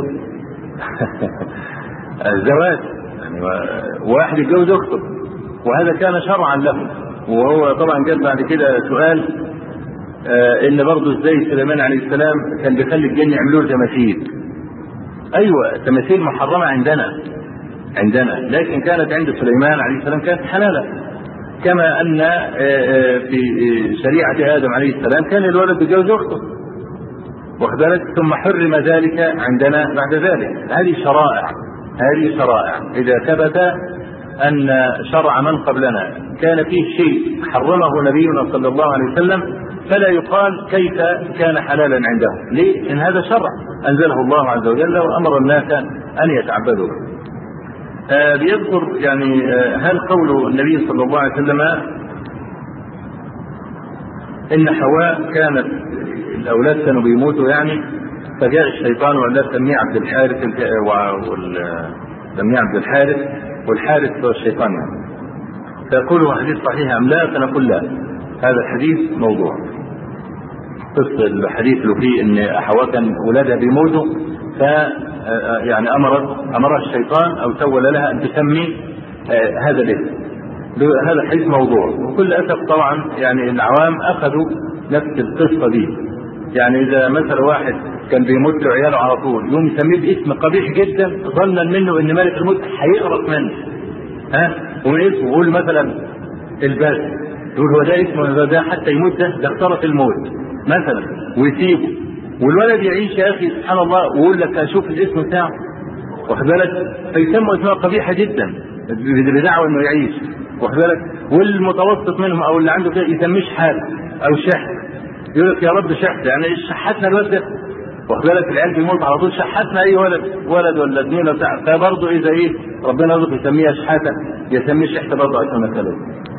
الزواج يعني واحد يتجوز أخته، وهذا كان شرعا له. وهو طبعا جاء بعد كده سؤال آه إن برضه إزاي سليمان عليه السلام كان بيخلي الجن يعملوا له تماثيل. أيوة، التماثيل محرمة عندنا عندنا لكن كانت عند سليمان عليه السلام كانت حلالة، كما أن في شريعة آدم عليه السلام كان الولد يتجوز أخته، واخد بالك؟ ثم حرم ذلك عندنا بعد ذلك. هذه شرائع، هذه شرائع إذا ثبت أن شرع من قبلنا كان فيه شيء حرمه نبينا صلى الله عليه وسلم، فلا يقال كيف كان حلالا عنده. ليه؟ إن هذا شرع أنزله الله عز وجل وأمر الناس أن يتعبدوا. آه بيذكر يعني آه هل قول النبي صلى الله عليه وسلم إن حواء كانت الأولاد كانوا بيموتوا يعني، فجاء الشيطان وقال لها سميه عبد الحارث، سميه عبد الحارث، والحارث هو الشيطان يعني، فيقول هو حديث صحيح أم لا؟ فنقول لا، هذا الحديث موضوع. قصة الحديث اللي فيه إن حواء كان أولادها بيموتوا، ف يعني أمرت أمرها الشيطان أو سول لها أن تسمي آه هذا الاسم. هذا الحديث موضوع، وكل أسف طبعا يعني العوام أخذوا نفس القصة دي. يعني إذا مثلا واحد كان بيموت له عياله على طول يوم يسميه باسم قبيح جدا، ظنا منه إن ملك الموت هيقرص منه، ها ومن اسمه يقول مثلا الباس، يقول هو ده اسمه ده حتى يموت، ده ده اخترق الموت مثلا، ويسيبه والولد يعيش يا اخي سبحان الله، ويقول لك اشوف الاسم بتاعه، واخد بالك؟ فيسموا اسماء قبيحه جدا بدعوى انه يعيش، واخد بالك؟ والمتوسط منهم او اللي عنده كده يسميه شحات او شحت، يقول لك يا رب شحت يعني شحتنا الولد ده، واخد بالك؟ العيال بيموت على طول شحتنا اي ولد ولد ولا اثنين ولا بتاع، فبرضه اذا ايه ربنا يرزق يسميها شحاته يسميه شحت برضه عشان مثلا.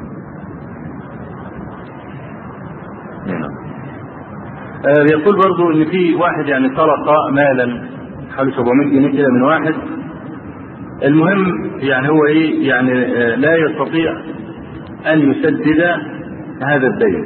آه يقول برضو ان في واحد يعني سرق مالا حوالي سبعمائة جنيه كده من واحد، المهم يعني هو ايه يعني آه لا يستطيع ان يسدد هذا الدين،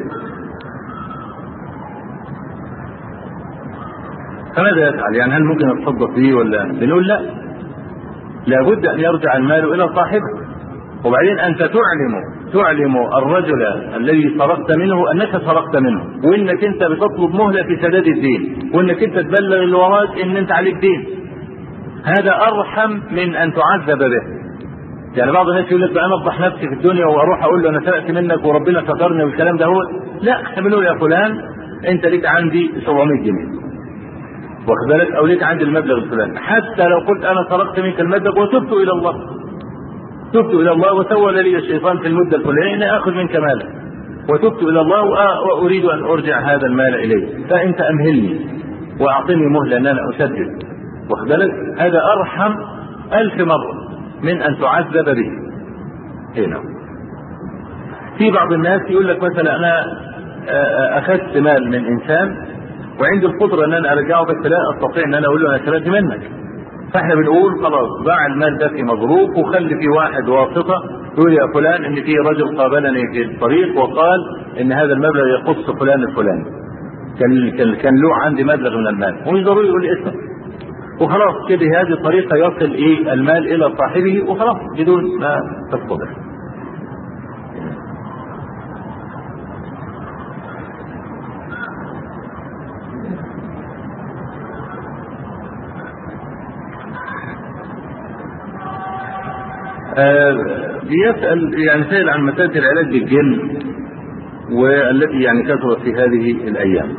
فماذا يفعل؟ يعني هل ممكن يتصدق به ولا؟ بنقول لا، لابد ان يرجع المال الى صاحبه. وبعدين انت تعلم تعلم الرجل الذي سرقت منه انك سرقت منه، وانك انت بتطلب مهله في سداد الدين، وانك انت تبلغ اللي وراك ان انت عليك دين. هذا ارحم من ان تعذب به. يعني بعض الناس يقول لك بقى انا افضح نفسي في الدنيا واروح اقول له انا سرقت منك وربنا سترني والكلام ده، هو لا، احنا بنقول يا فلان انت ليك عندي سبعمائة جنيه، واخد بالك؟ او ليك عندي المبلغ الفلاني، حتى لو قلت انا سرقت منك المبلغ وتبت الى الله، تبت الى الله وسول لي الشيطان في المده الفلانيه اني اخذ منك مالا، وتبت الى الله واريد ان ارجع هذا المال اليك، فانت امهلني واعطني مهله ان انا اسدد، واخد بالك؟ هذا ارحم الف مره من ان تعذب به. هنا في بعض الناس يقول لك مثلا انا اخذت مال من انسان وعندي القدره ان انا ارجعه، بس لا استطيع ان انا اقول له انا سرقت منك، فاحنا بنقول خلاص باع المال ده في مظروف، وخلي في واحد واسطه يقول يا فلان ان في رجل قابلني في الطريق وقال ان هذا المبلغ يخص فلان الفلاني، كان كان له عندي مبلغ من المال، ومش ضروري يقول اسمه، وخلاص كده هذه الطريقه يصل ايه المال الى صاحبه وخلاص بدون ما تفضل. آه بيسأل يعني سائل عن مسألة العلاج بالجن والتي يعني كثرت في هذه الأيام.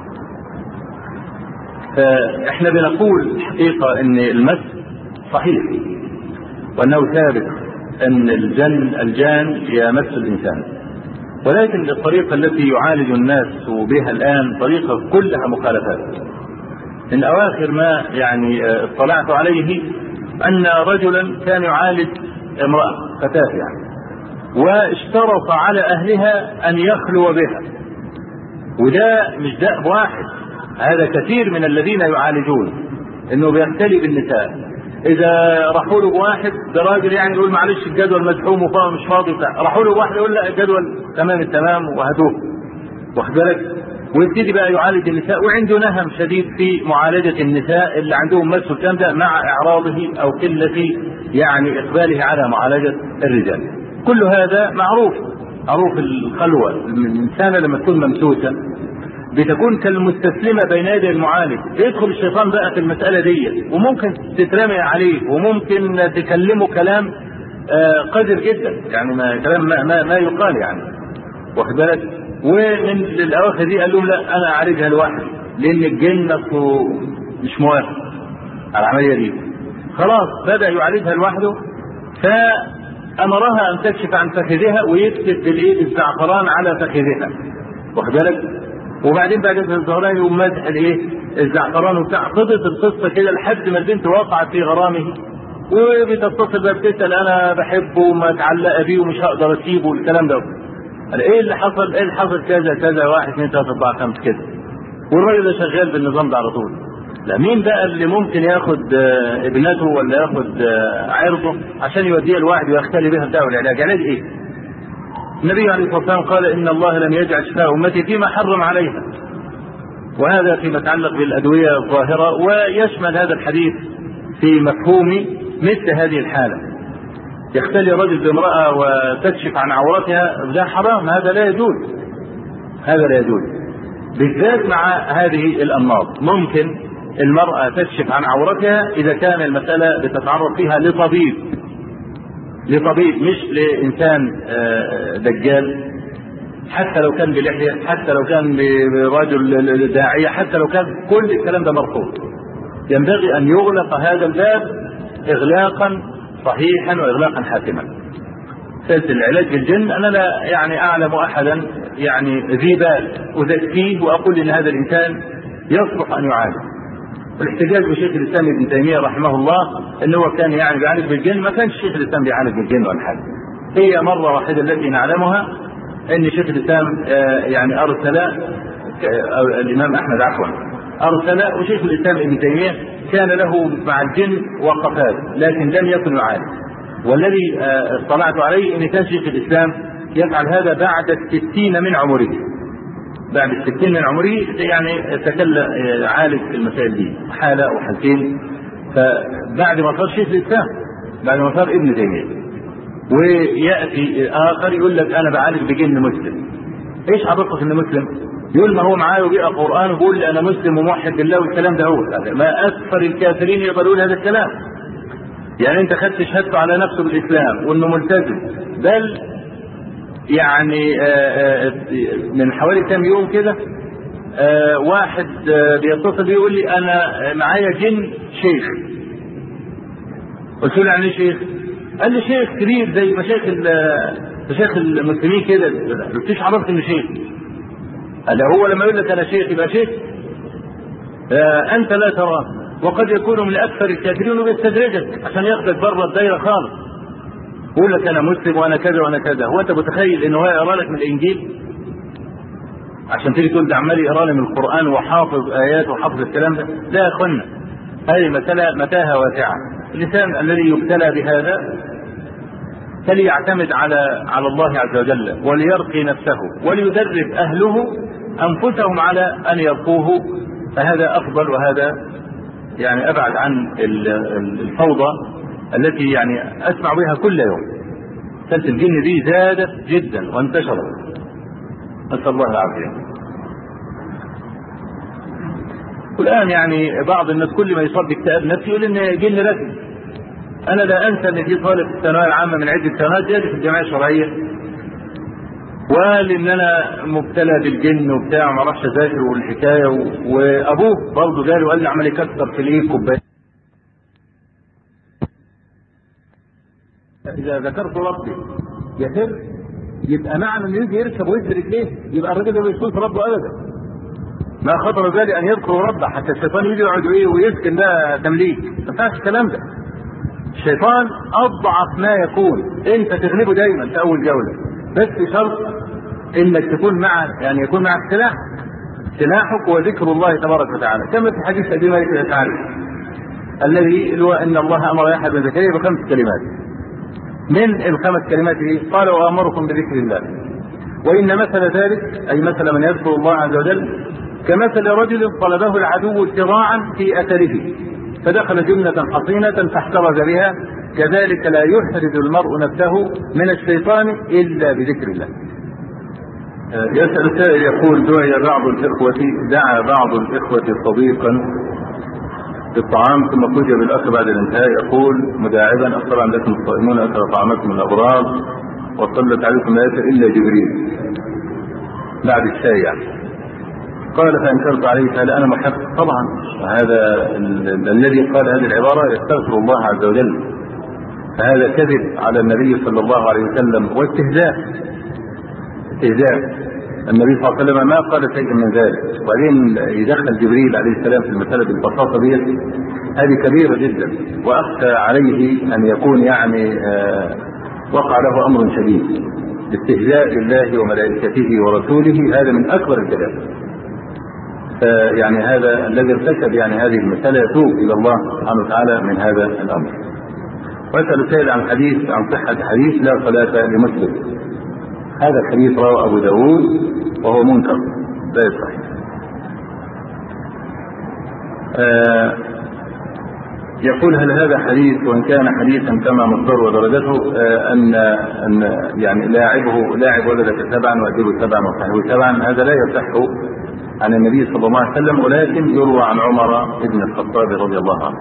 فإحنا بنقول حقيقة أن المس صحيح وأنه ثابت أن الجن الجان يمس الإنسان، ولكن الطريقة التي يعالج الناس بها الآن طريقة كلها مخالفات. من أواخر ما يعني اطلعت عليه أن رجلا كان يعالج امرأة فتاة يعني، واشترط على أهلها أن يخلو بها، وده مش دأب واحد، هذا كثير من الذين يعالجون انه بيختلي بالنساء. اذا راحوا له بواحد ده راجل يعني يقول معلش الجدول مزحوم وفاضي مش فاضي بتاع، راحوا له بواحد يقول لا الجدول تمام التمام وهدوه، واخد بالك، ويبتدي بقى يعالج النساء، وعنده نهم شديد في معالجه النساء اللي عندهم مس والكلام ده مع اعراضه او قله يعني اقباله على معالجه الرجال. كل هذا معروف، معروف الخلوه. الانسان لما تكون ممسوسه بتكون كالمستسلمه بين يدي المعالج، يدخل الشيطان بقى في المساله دي، وممكن تترمي عليه وممكن تكلمه كلام قذر جدا، يعني ما كلام ما, ما, ما يقال يعني، واخد بالك. ومن الاواخر دي قال لهم لا انا اعالجها لوحدي لان الجن نفسه مش موافق على العمليه دي. خلاص بدا يعالجها لوحده، فامرها ان تكشف عن فخذها ويكتب بالايد الزعفران على فخذها، واخد بالك. وبعدين بقى جت الزهراني يقوم ماسح الايه الزعفران وبتاع. فضلت القصه كده لحد ما البنت وقعت في غرامه، وبتتصل بقى بتسال انا بحبه وما اتعلق بيه ومش هقدر اسيبه والكلام ده. قال ايه اللي حصل؟ ايه اللي حصل؟ كذا كذا واحد اثنين ثلاثه اربعه خمسه كده. والراجل ده شغال بالنظام ده على طول. لا مين بقى اللي ممكن ياخد ابنته ولا ياخد عرضه عشان يوديها لواحد ويختلي بها بتاع العلاج؟ علاج ايه؟ النبي عليه الصلاه والسلام قال ان الله لم يجعل شفاء امتي فيما حرم عليها، وهذا فيما يتعلق بالادويه الظاهره، ويشمل هذا الحديث في مفهوم مثل هذه الحاله. يختلي رجل بامراه وتكشف عن عورتها، ده حرام، هذا لا يجوز، هذا لا يجوز، بالذات مع هذه الانماط. ممكن المراه تكشف عن عورتها اذا كان المساله بتتعرض فيها لطبيب، لطبيب مش لإنسان دجال، حتى لو كان بلحية، حتى لو كان برجل داعية، حتى لو كان، كل الكلام ده مرفوض. ينبغي أن يغلق هذا الباب إغلاقا صحيحا وإغلاقا حاسما. سلسلة العلاج بالجن أنا لا يعني أعلم أحدا يعني ذي بال أزكيه وأقول إن هذا الإنسان يصلح أن يعالج. والاحتجاج بشيخ الاسلام ابن تيميه رحمه الله ان هو كان يعني بيعالج بالجن، ما كانش شيخ الاسلام بيعالج بالجن ولا حاجه. هي مره واحده التي نعلمها ان شيخ الاسلام يعني ارسل الامام احمد عفوا ارسل، وشيخ الاسلام ابن تيميه كان له مع الجن وقفات لكن لم يكن يعالج. والذي اطلعت عليه ان كان شيخ الاسلام يفعل هذا بعد الستين من عمره، بعد الستين من عمره يعني تكلم عالج في المسائل دي حالة أو حالتين. فبعد ما صار شيخ الإسلام، بعد ما صار ابن تيمية، ويأتي آخر يقول لك أنا بعالج بجن مسلم. إيش عرفك إنه مسلم؟ يقول ما هو معاه وبيقرأ قرآن وبيقول لي أنا مسلم وموحد بالله والكلام ده. هو ما أكثر الكافرين يقبلون هذا الكلام. يعني أنت خدت شهادته على نفسه بالإسلام وإنه ملتزم، بل يعني من حوالي كام يوم كده واحد بيتصل بيقول لي انا معايا جن شيخ. قلت له يعني شيخ؟ قال لي شيخ كبير زي مشايخ مشايخ المسلمين كده. قلت له عرفت انه شيخ؟ قال هو لما يقول لك انا شيخ يبقى شيخ؟ انت لا تراه، وقد يكون من اكثر الكافرين وبيستدرجك عشان ياخذك بره الدايره خالص، يقول لك انا مسلم وانا كذا وانا كذا. هو انت متخيل انه هو يقرا لك من الانجيل عشان تيجي تقول ده عمال يقرا لي من القران وحافظ ايات وحافظ الكلام ده؟ لا يا اخوانا، هذه مساله متاهه واسعه. الانسان الذي يبتلى بهذا فليعتمد على على الله عز وجل، وليرقي نفسه، وليدرب اهله انفسهم على ان يرقوه، فهذا افضل، وهذا يعني ابعد عن الفوضى التي يعني اسمع بها كل يوم. سلسلة الجن دي زادت جدا وانتشرت، نسأل الله العافية. والآن يعني بعض الناس كل ما يصاب باكتئاب نفسي يقول إن جن ركب، انا لا انسى ان في طالب في الثانويه العامه من عده سنوات جالس في الجمعيه الشرعيه وقال ان انا مبتلى بالجن وبتاع ما اعرفش اذاكر والحكايه، وابوه برضه جالي وقال لي عمال يكسر في الايد كوبايه. اذا ذكرت ربي يفر، يبقى معنى انه يجي يركب ويجري رجليه، يبقى الراجل ده ما يشوفش ربه ابدا. ما خطر بالي ان يذكروا ربه حتى الشيطان يجي يقعد ايه ويسكن ده تمليك، ما ينفعش الكلام ده. الشيطان اضعف ما يكون، انت تغلبه دايما في اول جوله، بس بشرط انك تكون مع يعني يكون معك سلاح سلاحك وذكر الله تبارك وتعالى، كما في حديث ابي مالك الاشعري الذي هو ان الله امر يحيى بن زكريا بخمس كلمات. من الخمس كلمات ايه؟ قال وامركم بذكر الله، وان مثل ذلك اي مثل من يذكر الله عز وجل كمثل رجل طلبه العدو شراعا في اثره فدخل جنة حصينة فاحترز بها، كذلك لا يحرز المرء نفسه من الشيطان الا بذكر الله. يسأل السائل يقول دعي بعض الإخوة دعا بعض الإخوة صديقا بالطعام ثم فوجئ بالأخ بعد الانتهاء يقول مداعبا أخطر عندكم الصائمون أكل طعامكم الأبرار وصلت عليكم لا يسأل إلا جبريل بعد الشاي يعني. قال فأنكرت عليه فهل أنا محب؟ طبعا هذا الذي قال هذه العبارة يستغفر الله عز وجل، فهذا كذب على النبي صلى الله عليه وسلم واستهزاء استهزاء. النبي صلى الله عليه وسلم ما قال شيء من ذلك، وبعدين يدخل جبريل عليه السلام في المسألة بالبساطة دي، هذه كبيرة جدا، وأخشى عليه أن يكون يعني آه وقع له أمر شديد. الاستهزاء بالله وملائكته ورسوله هذا من أكبر الكبائر. يعني هذا الذي ارتكب يعني هذه المسألة يتوب إلى الله سبحانه وتعالى من هذا الأمر. ويسأل السائل عن حديث عن صحة حديث لا صلاة لمسلم. هذا الحديث رواه أبو داود وهو منكر لا يصح. آه يقول هل هذا حديث وإن كان حديثا كما مصدر ودرجته آه أن أن يعني لاعبه لاعب ولدك سبعا وأدبه سبعا وصحبه سبعا، هذا لا يصح عن النبي صلى الله عليه وسلم، ولكن يروى عن عمر بن الخطاب رضي الله عنه.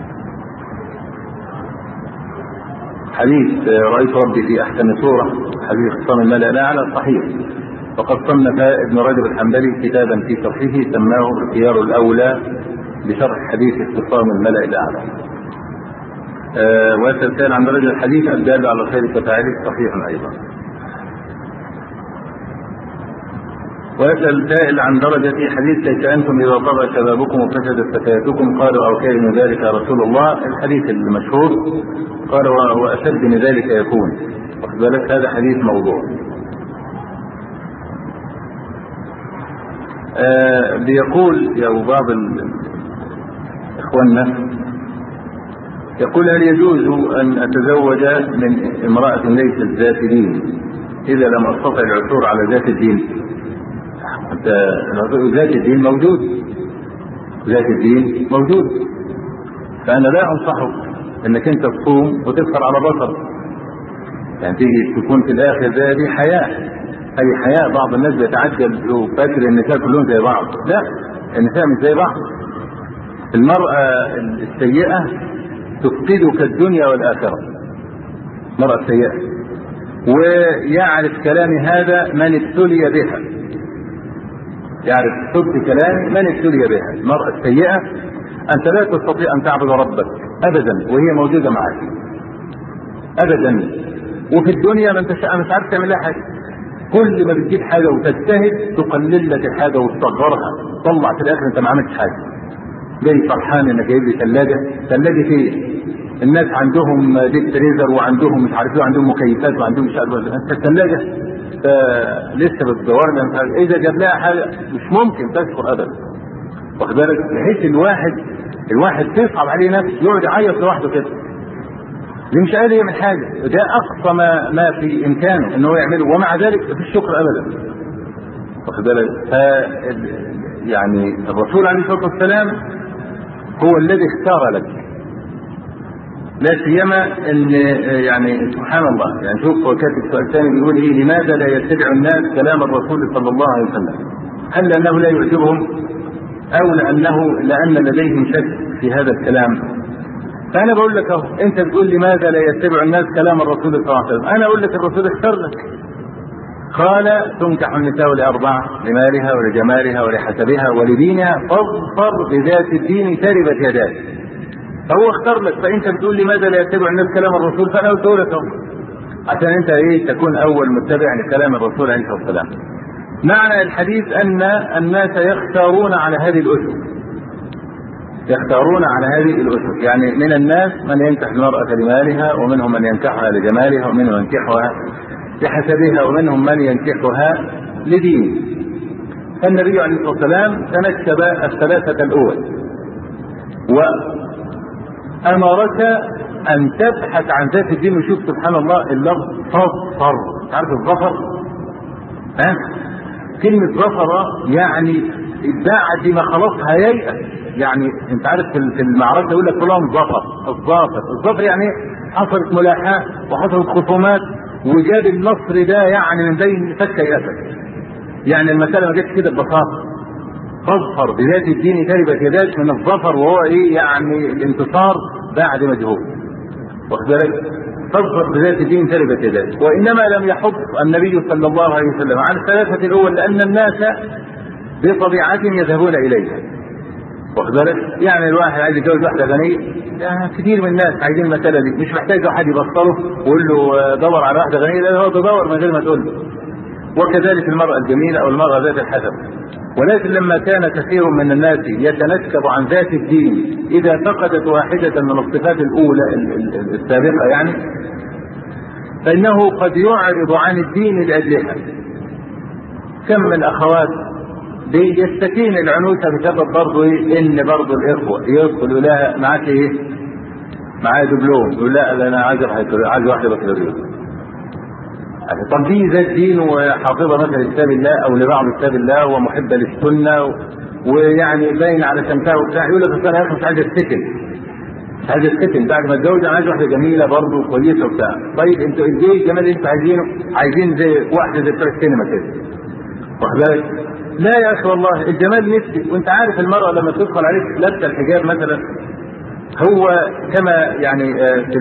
حديث رأيت ربي في أحسن صورة حديث خصام الملأ الأعلى صحيح، وقد صنف ابن رجب الحنبلي كتابا في شرحه سماه الخيار الأولى بشرح حديث خصام الملأ الأعلى. أه ويسأل سائل عن درجة الحديث الدال على خير كفاعله صحيح أيضا. ويسأل سائل عن درجة حديث ليس أنتم إذا طغى شبابكم وفسدت فتياتكم قالوا أو كان من ذلك يا رسول الله، الحديث المشهور قال وأشد من ذلك يكون، واخد بالك هذا حديث موضوع. آه بيقول يا بعض إخواننا يقول هل يجوز أن أتزوج من امرأة ليست ذات دين إذا لم أستطع العثور على ذات الدين؟ ذات الدين موجود، ذات الدين موجود، فأنا لا أنصحك أنك أنت تصوم وتفطر على بصر، يعني تيجي تكون في الآخر دي حياة، أي حياة. بعض الناس بيتعجل وفاكر النساء كلهم زي بعض، لا، النساء مش زي بعض. المرأة السيئة تفقدك الدنيا والآخرة، المرأة السيئة، ويعرف كلام هذا من ابتلي بها، يعرف صدق كلام من ابتلي بها. المرأة السيئة أنت لا تستطيع أن تعبد ربك أبدا وهي موجودة معك أبدا، وفي الدنيا ما انت مش عارف تعمل لها حاجة، كل ما بتجيب حاجة وتجتهد تقلل لك الحاجة وتصغرها، طلع في الآخر أنت ما عملتش حاجة. جاي فرحان إنك جايب لي ثلاجة، ثلاجة إيه؟ الناس عندهم ديب فريزر وعندهم مش عارف ايه وعندهم مكيفات وعندهم مش عارف، انت الثلاجة لسه بتدور لها، اذا جاب لها حاجه مش ممكن تشكر ابدا، واخد بالك؟ بحيث الواحد الواحد تصعب عليه نفسه يقعد يعيط لوحده كده، دي مش قادر يعمل حاجه، ده اقصى ما ما في امكانه ان هو يعمله، ومع ذلك مفيش شكر ابدا، واخد بالك؟ ف يعني الرسول عليه الصلاه والسلام هو الذي اختار لك، لا سيما ان يعني سبحان الله، يعني شوف هو كاتب سؤال ثاني بيقول ايه: لماذا لا يتبع الناس كلام الرسول صلى الله عليه وسلم؟ هل لانه لا يعجبهم او لانه لان لديهم شك في هذا الكلام؟ فانا بقول لك اهو، انت بتقول لماذا لا يتبع الناس كلام الرسول صلى الله عليه وسلم؟ انا اقول لك الرسول اختار لك، قال تنكح النساء لاربعه: لمالها ولجمالها ولحسبها ولدينها فاظفر بذات الدين تربت يداك. فهو اختار لك، فانت بتقول لماذا لا يتبع الناس كلام الرسول؟ فانا قلت لك اهو عشان انت ايه تكون اول متبع لكلام الرسول عليه الصلاه والسلام. معنى الحديث ان الناس يختارون على هذه الاسس، يختارون على هذه الاسس، يعني من الناس من ينكح المراه لمالها، ومنهم من ينكحها لجمالها، ومنهم من ينكحها لحسبها، ومنهم من ينكحها لدينه. فالنبي عليه الصلاه والسلام تنكب الثلاثه الاول، وامرك ان تبحث عن ذات الدين. وشوف سبحان الله اللفظ فاظفر، عارف الظفر؟ ها؟ كلمة ظفر يعني بعد ما خلاص هييأس، يعني انت عارف في المعركة يقول لك فلان ظفر، الظافر، الظفر يعني حصلت ملاحاة وحصلت خصومات وجاب النصر ده يعني من بين فك يأسك، يعني المسألة ما جاتش كده ببساطة. فاظفر بذات الدين تربت يداك من الظفر، وهو ايه؟ يعني الانتصار بعد مجهود، واخد بالك؟ تظفر بذات الدين تربت يداك. وانما لم يحض النبي صلى الله عليه وسلم على الثلاثه الاول لان الناس بطبيعتهم يذهبون اليها، واخد بالك؟ يعني الواحد عايز يتجوز واحده غنيه، كثير من الناس عايزين المساله دي، مش محتاج واحد يبصره ويقول له دور على واحده غنيه، لا هو تدور من غير ما تقول له. وكذلك المراه الجميله او المراه ذات الحسب. ولكن لما كان كثير من الناس يتنكب عن ذات الدين إذا فقدت واحدة من الصفات الأولى السابقة يعني، فإنه قد يعرض عن الدين لأجلها. كم من أخوات يستكين العنوسة بسبب برضه إن برضه الإخوة يدخلوا لها معاك إيه؟ معايا دبلوم، يقول لا أنا عايز عايز واحدة بكالوريوس. طب دي ذات دين وحافظه مثلا لكتاب الله او لبعض كتاب الله ومحبه للسنه، ويعني باين على سمتها وبتاع، يقول لك انا يا اخي مش عايز اتفتن، مش عايز اتفتن بعد ما اتجوز، انا عايز واحده جميله برضه كويسه وبتاع. طيب انتوا ايه الجمال اللي انتوا عايزينه؟ عايزين زي واحده زي بتوع السينما كده، واخد بالك؟ لا يا اخي والله الجمال نفسي. وانت عارف المراه لما تدخل عليك لابسه الحجاب مثلا، هو كما يعني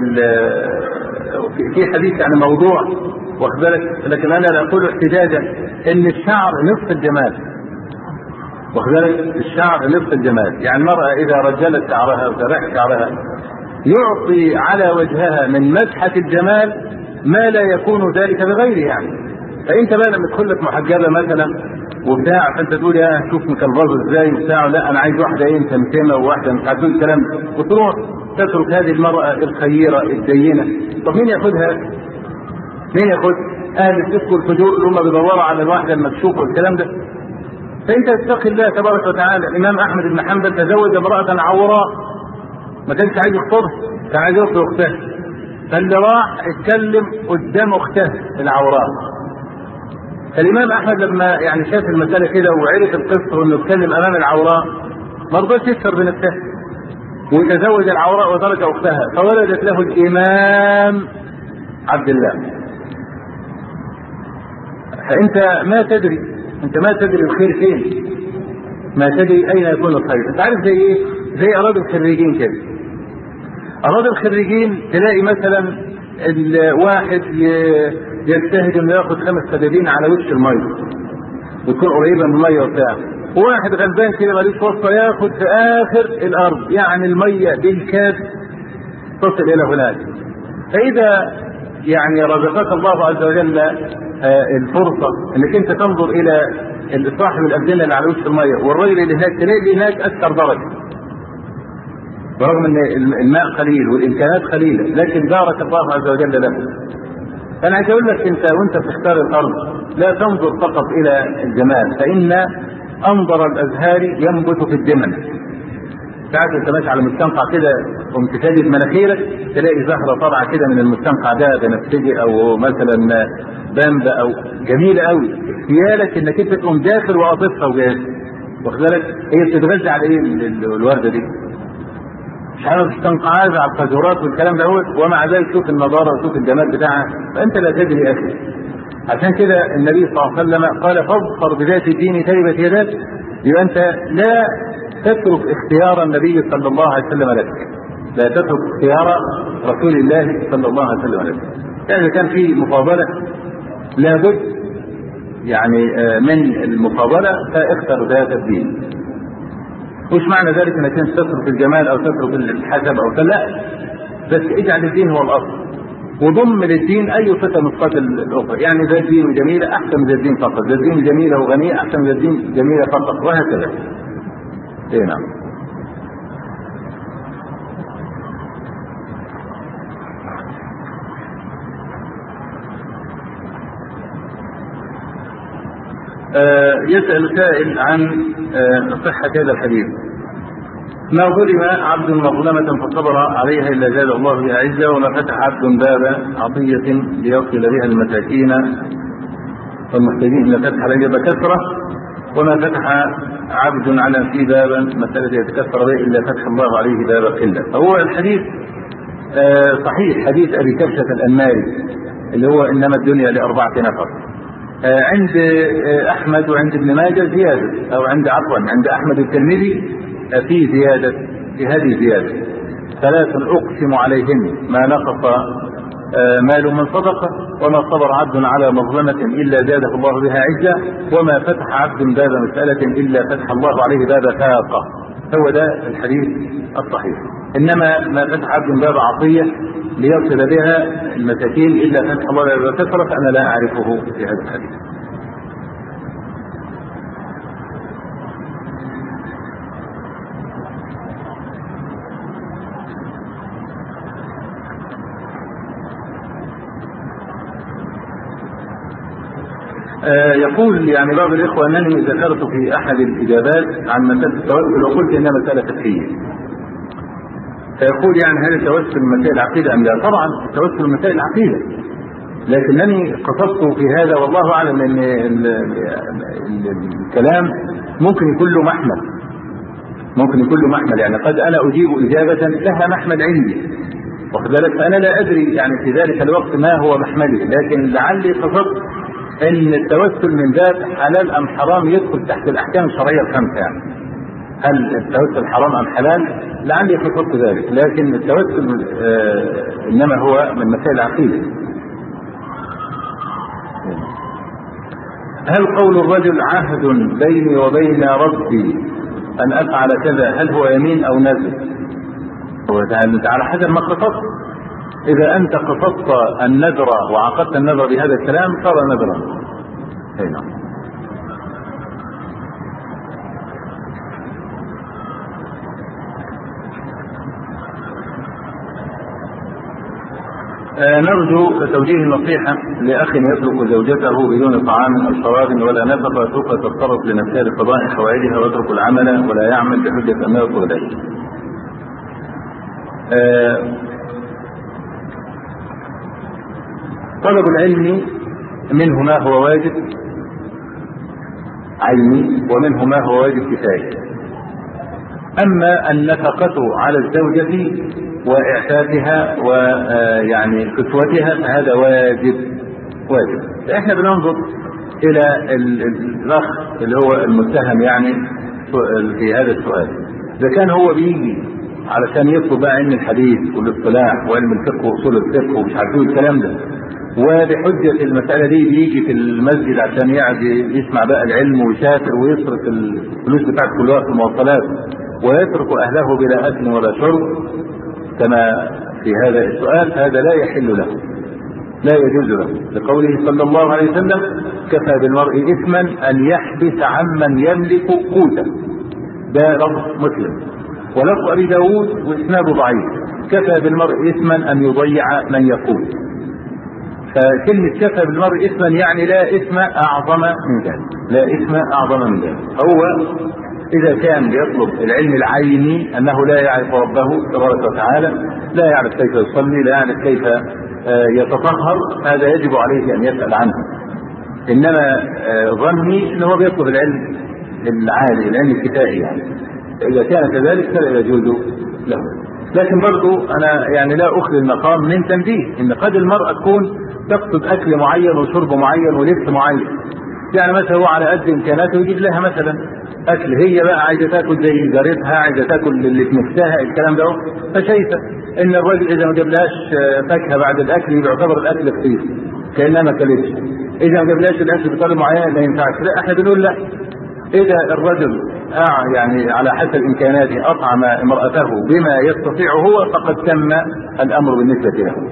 في في حديث يعني موضوع، واخد بالك؟ لكن انا لا اقول احتجاجا ان الشعر نصف الجمال، واخد بالك؟ الشعر نصف الجمال. يعني المراه اذا رجلت شعرها وسرحت شعرها يعطي على وجهها من مسحه الجمال ما لا يكون ذلك بغيره يعني. فانت بقى لما تدخل لك محجبه مثلا وبتاع، فانت تقول يا شوف مكلبظه ازاي وبتاع، لا انا عايز واحده ايه مسمسمه وواحده مش عارف الكلام ده، وتروح تترك هذه المراه الخيره الدينه. طب مين ياخدها؟ مين ياخد؟ اهل الفسق والفجور اللي هم بيدوروا على الواحده المكشوفه والكلام ده. فانت اتقي الله تبارك وتعالى. الامام احمد بن حنبل تزوج امراه عوراء، ما كانش عايز يخطبها، كان عايز يخطب اختها، فاللي راح اتكلم قدام اختها العوراء. فالامام احمد لما يعني شاف المساله كده وعرف القصه وانه اتكلم امام العوراء ما رضاش يكسر بنفسه، وتزوج العوراء وترك اختها، فولدت له الامام عبد الله. فانت ما تدري، انت ما تدري الخير فين، ما تدري اين يكون الخير. انت عارف زي ايه؟ زي اراضي الخريجين كده. اراضي الخريجين تلاقي مثلا الواحد يجتهد انه ياخد خمس سدادين على وش الميه وتكون قريبه من الميه وبتاع، وواحد غلبان كده ماليش واسطه ياخد في اخر الارض، يعني الميه بالكاد تصل الى هناك. فاذا يعني رزقك الله عز وجل الفرصه انك انت تنظر الى صاحب الابدنه اللي على وش الميه والرجل اللي هناك، تلاقي هناك اكثر درجه برغم ان الماء قليل والامكانات قليله، لكن بارك الله عز وجل له. فانا عايز اقول لك انت وانت بتختار الارض لا تنظر فقط الى الجمال، فان انظر الازهار ينبت في الدمن. ساعات انت ماشي على مستنقع كده قمت تجد مناخيرك تلاقي زهره طالعه كده من المستنقع ده بنفسجي او مثلا بامبا او جميله قوي، اختيالك انك انت تقوم داخل وقاطفها وجاهز، واخد بالك؟ هي بتتغذى على ايه الورده دي؟ مش عارف تستنقعها على القاذورات والكلام ده، ومع ذلك شوف النضاره وشوف الجمال بتاعها، فانت لا تدري يا اخي. عشان كده النبي صلى الله عليه وسلم قال فاظفر بذات الدين تربت يداك. يبقى انت لا تترك اختيار النبي صلى الله عليه وسلم لك، لا تترك اختيار رسول الله صلى الله عليه وسلم. يعني إذا كان في مفاضلة لابد يعني من المفاضلة فاختر ذات الدين. وش معنى ذلك انك انت تترك الجمال او تترك الحسب او لا، بس اجعل الدين هو الاصل وضم للدين اي صفه من الصفات الاخرى. يعني ذا الدين جميله احسن من ذا الدين فقط، ذا الدين جميله وغنيه احسن من ذا الدين جميله فقط، وهكذا. اي نعم. آه يسأل سائل عن آه صحة هذا الحديث. ما ظلم عبد مظلمة فصبر عليها إلا زاد الله بها عزة، وما فتح عبد باب عطية ليصل بها المساكين والمحتاجين إلا فتح لها كثرة، وما فتح عبد على في بابا مسألة يتكثر به إلا فتح الله عليه باب قلة. فهو الحديث آه صحيح، حديث أبي كبشة الأنماري اللي هو إنما الدنيا لأربعة نفر. عند أحمد وعند ابن ماجه زيادة، أو عند عفوا عند أحمد الترمذي في زيادة، في هذه زيادة: ثلاث أقسم عليهن ما نقص مال من صدقة، وما صبر عبد على مظلمة إلا زاده الله بها عزة، وما فتح عبد باب مسألة إلا فتح الله عليه باب فاقة. هو ده الحديث الصحيح. إنما ما فتح عبد باب عطية ليصل بها المساكين إلا فتح الله باب كثرة فأنا لا أعرفه في هذا الحديث. آه يقول يعني بعض الإخوة أنني ذكرت في أحد الإجابات عن مسألة التوسل وقلت إنها مسألة فقهية. فيقول يعني هل التوسل من مسائل العقيدة أم لا؟ طبعا التوسل من مسائل العقيدة، لكنني قصدت في هذا والله أعلم أن الكلام ممكن يكون له محمل، ممكن يكون له محمل. يعني قد أنا أجيب إجابة لها محمل عندي، واخد بالك، فأنا لا أدري يعني في ذلك الوقت ما هو محمله، لكن لعلي قصدت ان التوسل من باب حلال ام حرام يدخل تحت الاحكام الشرعيه الخمسه. يعني هل التوسل حرام ام حلال؟ لعلي قصدت ذلك، لكن التوسل آه انما هو من مسائل العقيده. هل قول الرجل عهد بيني وبين ربي ان افعل كذا هل هو يمين او نذر؟ هو على حسب ما قصدت. إذا أنت قصدت النذر وعقدت النذر بهذا الكلام صار نذرا. هنا آه نرجو توجيه النصيحة لأخ يترك زوجته بدون طعام أو شراب ولا نفقة سوف تضطرب لنفسها لقضاء حوائجها ويترك العمل ولا يعمل بحجة أنه صغير. آه طلب العلم منه ما هو واجب عيني ومنه ما هو واجب كفاية. أما النفقة على الزوجة وإعفافها ويعني كسوتها فهذا واجب واجب. احنا بننظر إلى الأخ اللي هو المتهم يعني في هذا السؤال، إذا كان هو بيجي علشان يطلب بقى علم الحديث والاصطلاح وعلم الفقه وأصول الفقه ومش عارفين الكلام ده، وبحجة المسألة دي بيجي في المسجد عشان يقعد يسمع بقى العلم ويسافر ويصرف الفلوس بتاعت كل وقت المواصلات ويترك أهله بلا أكل ولا شرب كما في هذا السؤال، هذا لا يحل له، لا يجوز له، لقوله صلى الله عليه وسلم: كفى بالمرء إثما أن يحبس عمن يملك قوته. ده لفظ مسلم، ولفظ أبي داود وإسناده ضعيف: كفى بالمرء إثما أن يضيع من يقول. فكلمة كفى بالمرء إثما يعني لا إثم أعظم من ذلك، لا إثم أعظم من ذلك. هو إذا كان يطلب العلم العيني أنه لا يعرف ربه تبارك وتعالى، لا يعرف كيف يصلي، لا يعرف كيف يتطهر، هذا يجب عليه أن يسأل عنه. إنما ظني أنه بيطلب العلم العالي، العلم الكفائي، يعني إذا كان كذلك فلا يجوز له. لكن برضو أنا يعني لا أخلي المقام من تنبيه إن قد المرأة تكون تقصد أكل معين وشرب معين ولبس معين، يعني مثلا هو على قد إمكاناته يجيب لها مثلا اكل، هي بقى عايزه تاكل زي جارتها، عايزه تاكل اللي في نفسها الكلام ده، فشايفه ان الراجل اذا ما جابلهاش فاكهه بعد الاكل يعتبر الاكل رخيص كانها ما اكلتش، اذا ما جابلهاش الاكل بطريقه معينه ما ينفعش. لا، احنا بنقول لا، اذا الرجل آه يعني على حسب امكاناته اطعم امراته بما يستطيع هو فقد تم الامر بالنسبه له.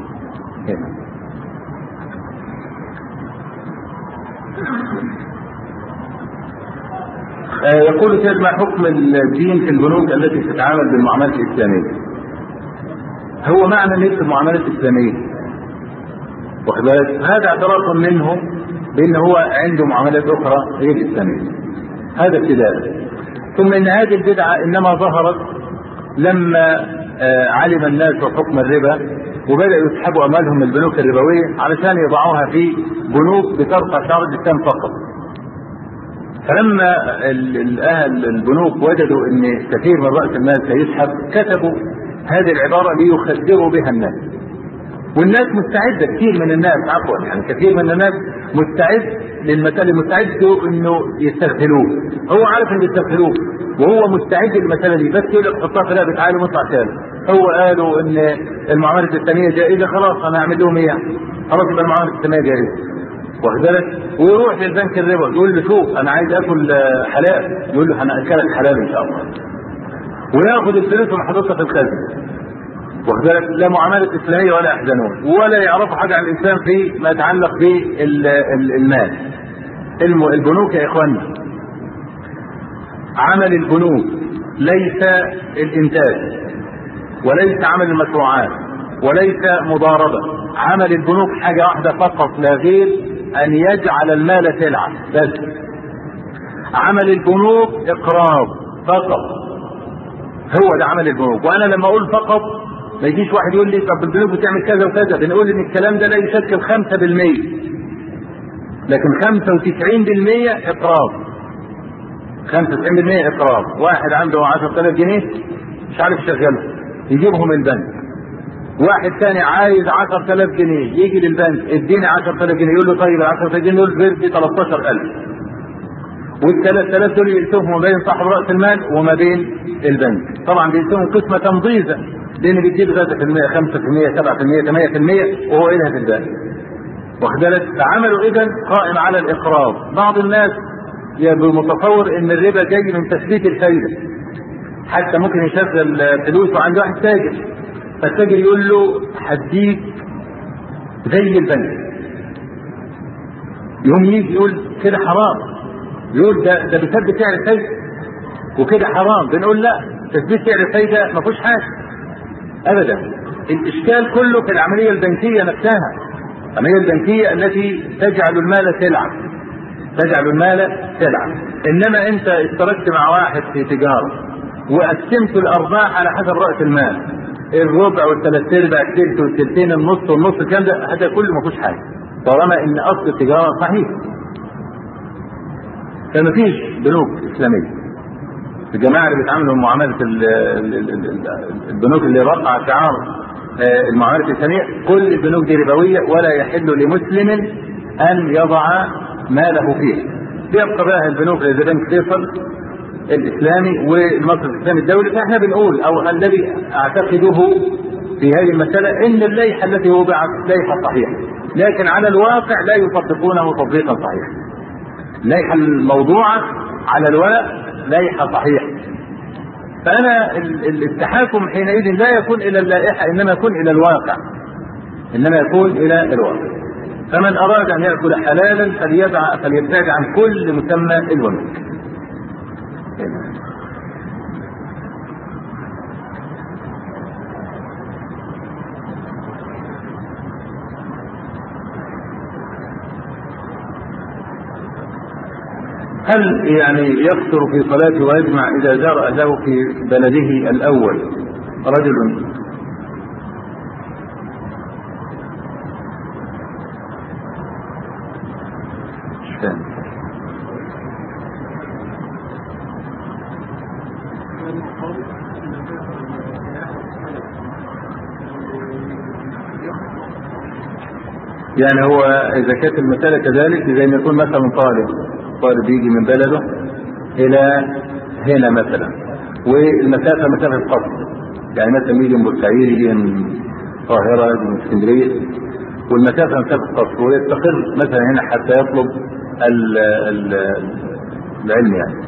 آه يقول سيد ما حكم الدين في البنوك التي تتعامل بالمعاملات الاسلاميه؟ هو معنى ان يكتب معاملات اسلاميه، واخد بالك؟ هذا اعتراف منه بان هو عنده معاملات اخرى غير اسلاميه، هذا ابتداء. ثم ان هذه البدعه انما ظهرت لما آه علم الناس حكم الربا وبداوا يسحبوا اموالهم من البنوك الربويه علشان يضعوها في بنوك بترفع شعار الاسلام فقط. فلما الاهل البنوك وجدوا ان كثير من راس المال سيسحب كتبوا هذه العباره ليخدروا بها الناس، والناس مستعده، كثير من الناس عفوا يعني كثير من الناس مستعد للمساله، مستعد انه يستغفلوه، هو عارف انه يستغفلوه وهو مستعد للمساله دي، بس يقول لك حطها في لعبه تعالوا نطلع ثاني. هو قالوا ان المعامله الاسلاميه جائزه، خلاص انا هعمل لهم ايه؟ خلاص يبقى المعامله الاسلاميه جائزه، واخد بالك؟ ويروح للبنك الربا يقول له شوف انا عايز اكل حلال، يقول له هناكلك حلال ان شاء الله، وياخذ الفلوس ومحطوطها في الخزنه، واخد بالك؟ لا معامله اسلاميه ولا يحزنون ولا يعرفوا حاجه عن الانسان في ما يتعلق بالمال. البنوك يا اخواننا، عمل البنوك ليس الانتاج وليس عمل المشروعات وليس مضاربه، عمل البنوك حاجه واحده فقط لا غير، ان يجعل المال سلعه بس. عمل البنوك اقراض فقط، هو ده عمل البنوك. وانا لما اقول فقط ما يجيش واحد يقول لي طب البنوك بتعمل كذا وكذا، بنقول ان الكلام ده لا يشكل خمسة بالمية، لكن خمسة وتسعين بالمية اقراض. خمسة وتسعين بالمية اقراض. واحد عنده عشرة آلاف جنيه مش عارف يشغلهم يجيبهم البنك، واحد ثاني عايز عشرة آلاف جنيه يجي للبنك اديني عشرة آلاف جنيه، يقول له طيب ال عشرة آلاف جنيه دول ب ثلاثة عشر ألف، وال ثلاثة آلاف دول يقسمهم ما بين صاحب راس المال وما بين البنك. طبعا بيقسمهم قسمه تمضيزه لان بيجيب ثلاثة بالمية خمسة بالمية سبعة بالمية ثمانية بالمية وهو إلها في البنك، واخد بالك؟ فعملوا اذا قائم على الاقراض. بعض الناس متصور ان الربا جاي من تثبيت الفايده، حتى ممكن يشغل فلوسه عند واحد تاجر، فالتاجر يقول له هديك زي البنك، يوم يجي يقول كده حرام، يقول ده ده بيثبت سعر الفايده وكده حرام. بنقول لا، تثبيت سعر الفايده ما فيهوش حاجه ابدا، الاشكال كله في العمليه البنكيه نفسها، العمليه البنكيه التي تجعل المال سلعه، تجعل المال سلعه. انما انت اشتركت مع واحد في تجاره وقسمت الارباح على حسب راس المال، الربع والثلاث ارباع الثلث والثلثين النص والنص، الكلام ده هذا كله ما فيهوش حاجه طالما ان اصل التجاره صحيح. فما فيش بنوك اسلاميه. الجماعه اللي بيتعاملوا معامله البنوك اللي رفع شعار المعاملات الاسلاميه، كل البنوك دي ربويه ولا يحل لمسلم ان يضع ماله فيها. بيبقى بقى البنوك زي بنك فيصل الاسلامي والمصرف الاسلامي الدولي. فاحنا بنقول او الذي اعتقده في هذه المساله ان اللائحه التي وضعت لائحه صحيحه، لكن على الواقع لا يطبقونه تطبيقا صحيحا. اللائحه الموضوعه على الورق لائحه صحيحه، فانا التحاكم حينئذ لا يكون الى اللائحه انما يكون الى الواقع، انما يكون الى الواقع. فمن اراد ان ياكل حلالا فليبعد فليبتعد عن كل مسمى البنوك. هل يعني يقصر في صلاته ويجمع إذا جرأ له في بلده الأول رجل يعني هو إذا كانت المسألة كذلك زي ما يكون مثلا طالب طالب يجي من بلده إلى هنا مثلا، والمسافة مسافة قصر، يعني مثلا يجي من بورسعيد، يجي من القاهرة، يجي من اسكندرية، والمسافة مسافة قصر، ويستقر مثلا هنا حتى يطلب ال ال العلم يعني.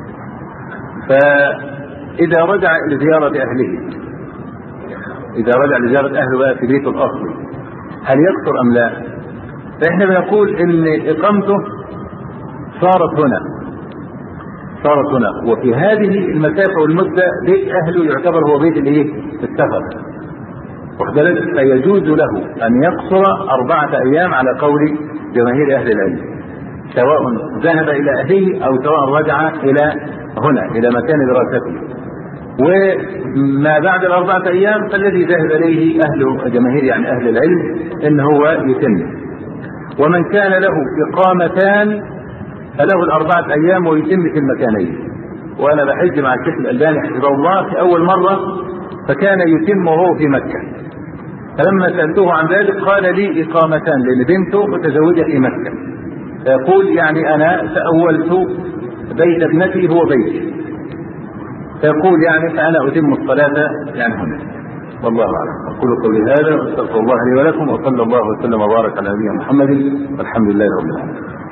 فإذا رجع لزيارة أهله، إذا رجع لزيارة أهله بقى في بيته الأصلي، هل يقصر أم لا؟ فإحنا بنقول إن إقامته صارت هنا، صارت هنا، وفي هذه المسافة والمدة بيت أهله يعتبر هو بيت الإيه؟ السفر، وكذلك فيجوز له أن يقصر أربعة أيام على قول جماهير أهل العلم، سواء ذهب إلى أهله أو سواء رجع إلى هنا إلى مكان دراسته. وما بعد الأربعة أيام فالذي ذهب إليه أهل جماهير يعني أهل العلم إن هو يتم. ومن كان له إقامتان فله الأربعة أيام ويتم في المكانين. وأنا بحج مع الشيخ الألباني حفظه الله في أول مرة فكان يتم وهو في مكة، فلما سألته عن ذلك قال لي إقامتان لأن بنته متزوجة في مكة، فيقول يعني أنا تأولت بيت ابنتي هو بيتي، فيقول يعني فأنا أتم الصلاة يعني هنا. والله أعلم. أقول قولي هذا وأستغفر الله لي ولكم، وصلى الله وسلم وبارك على نبينا محمد والحمد لله رب العالمين.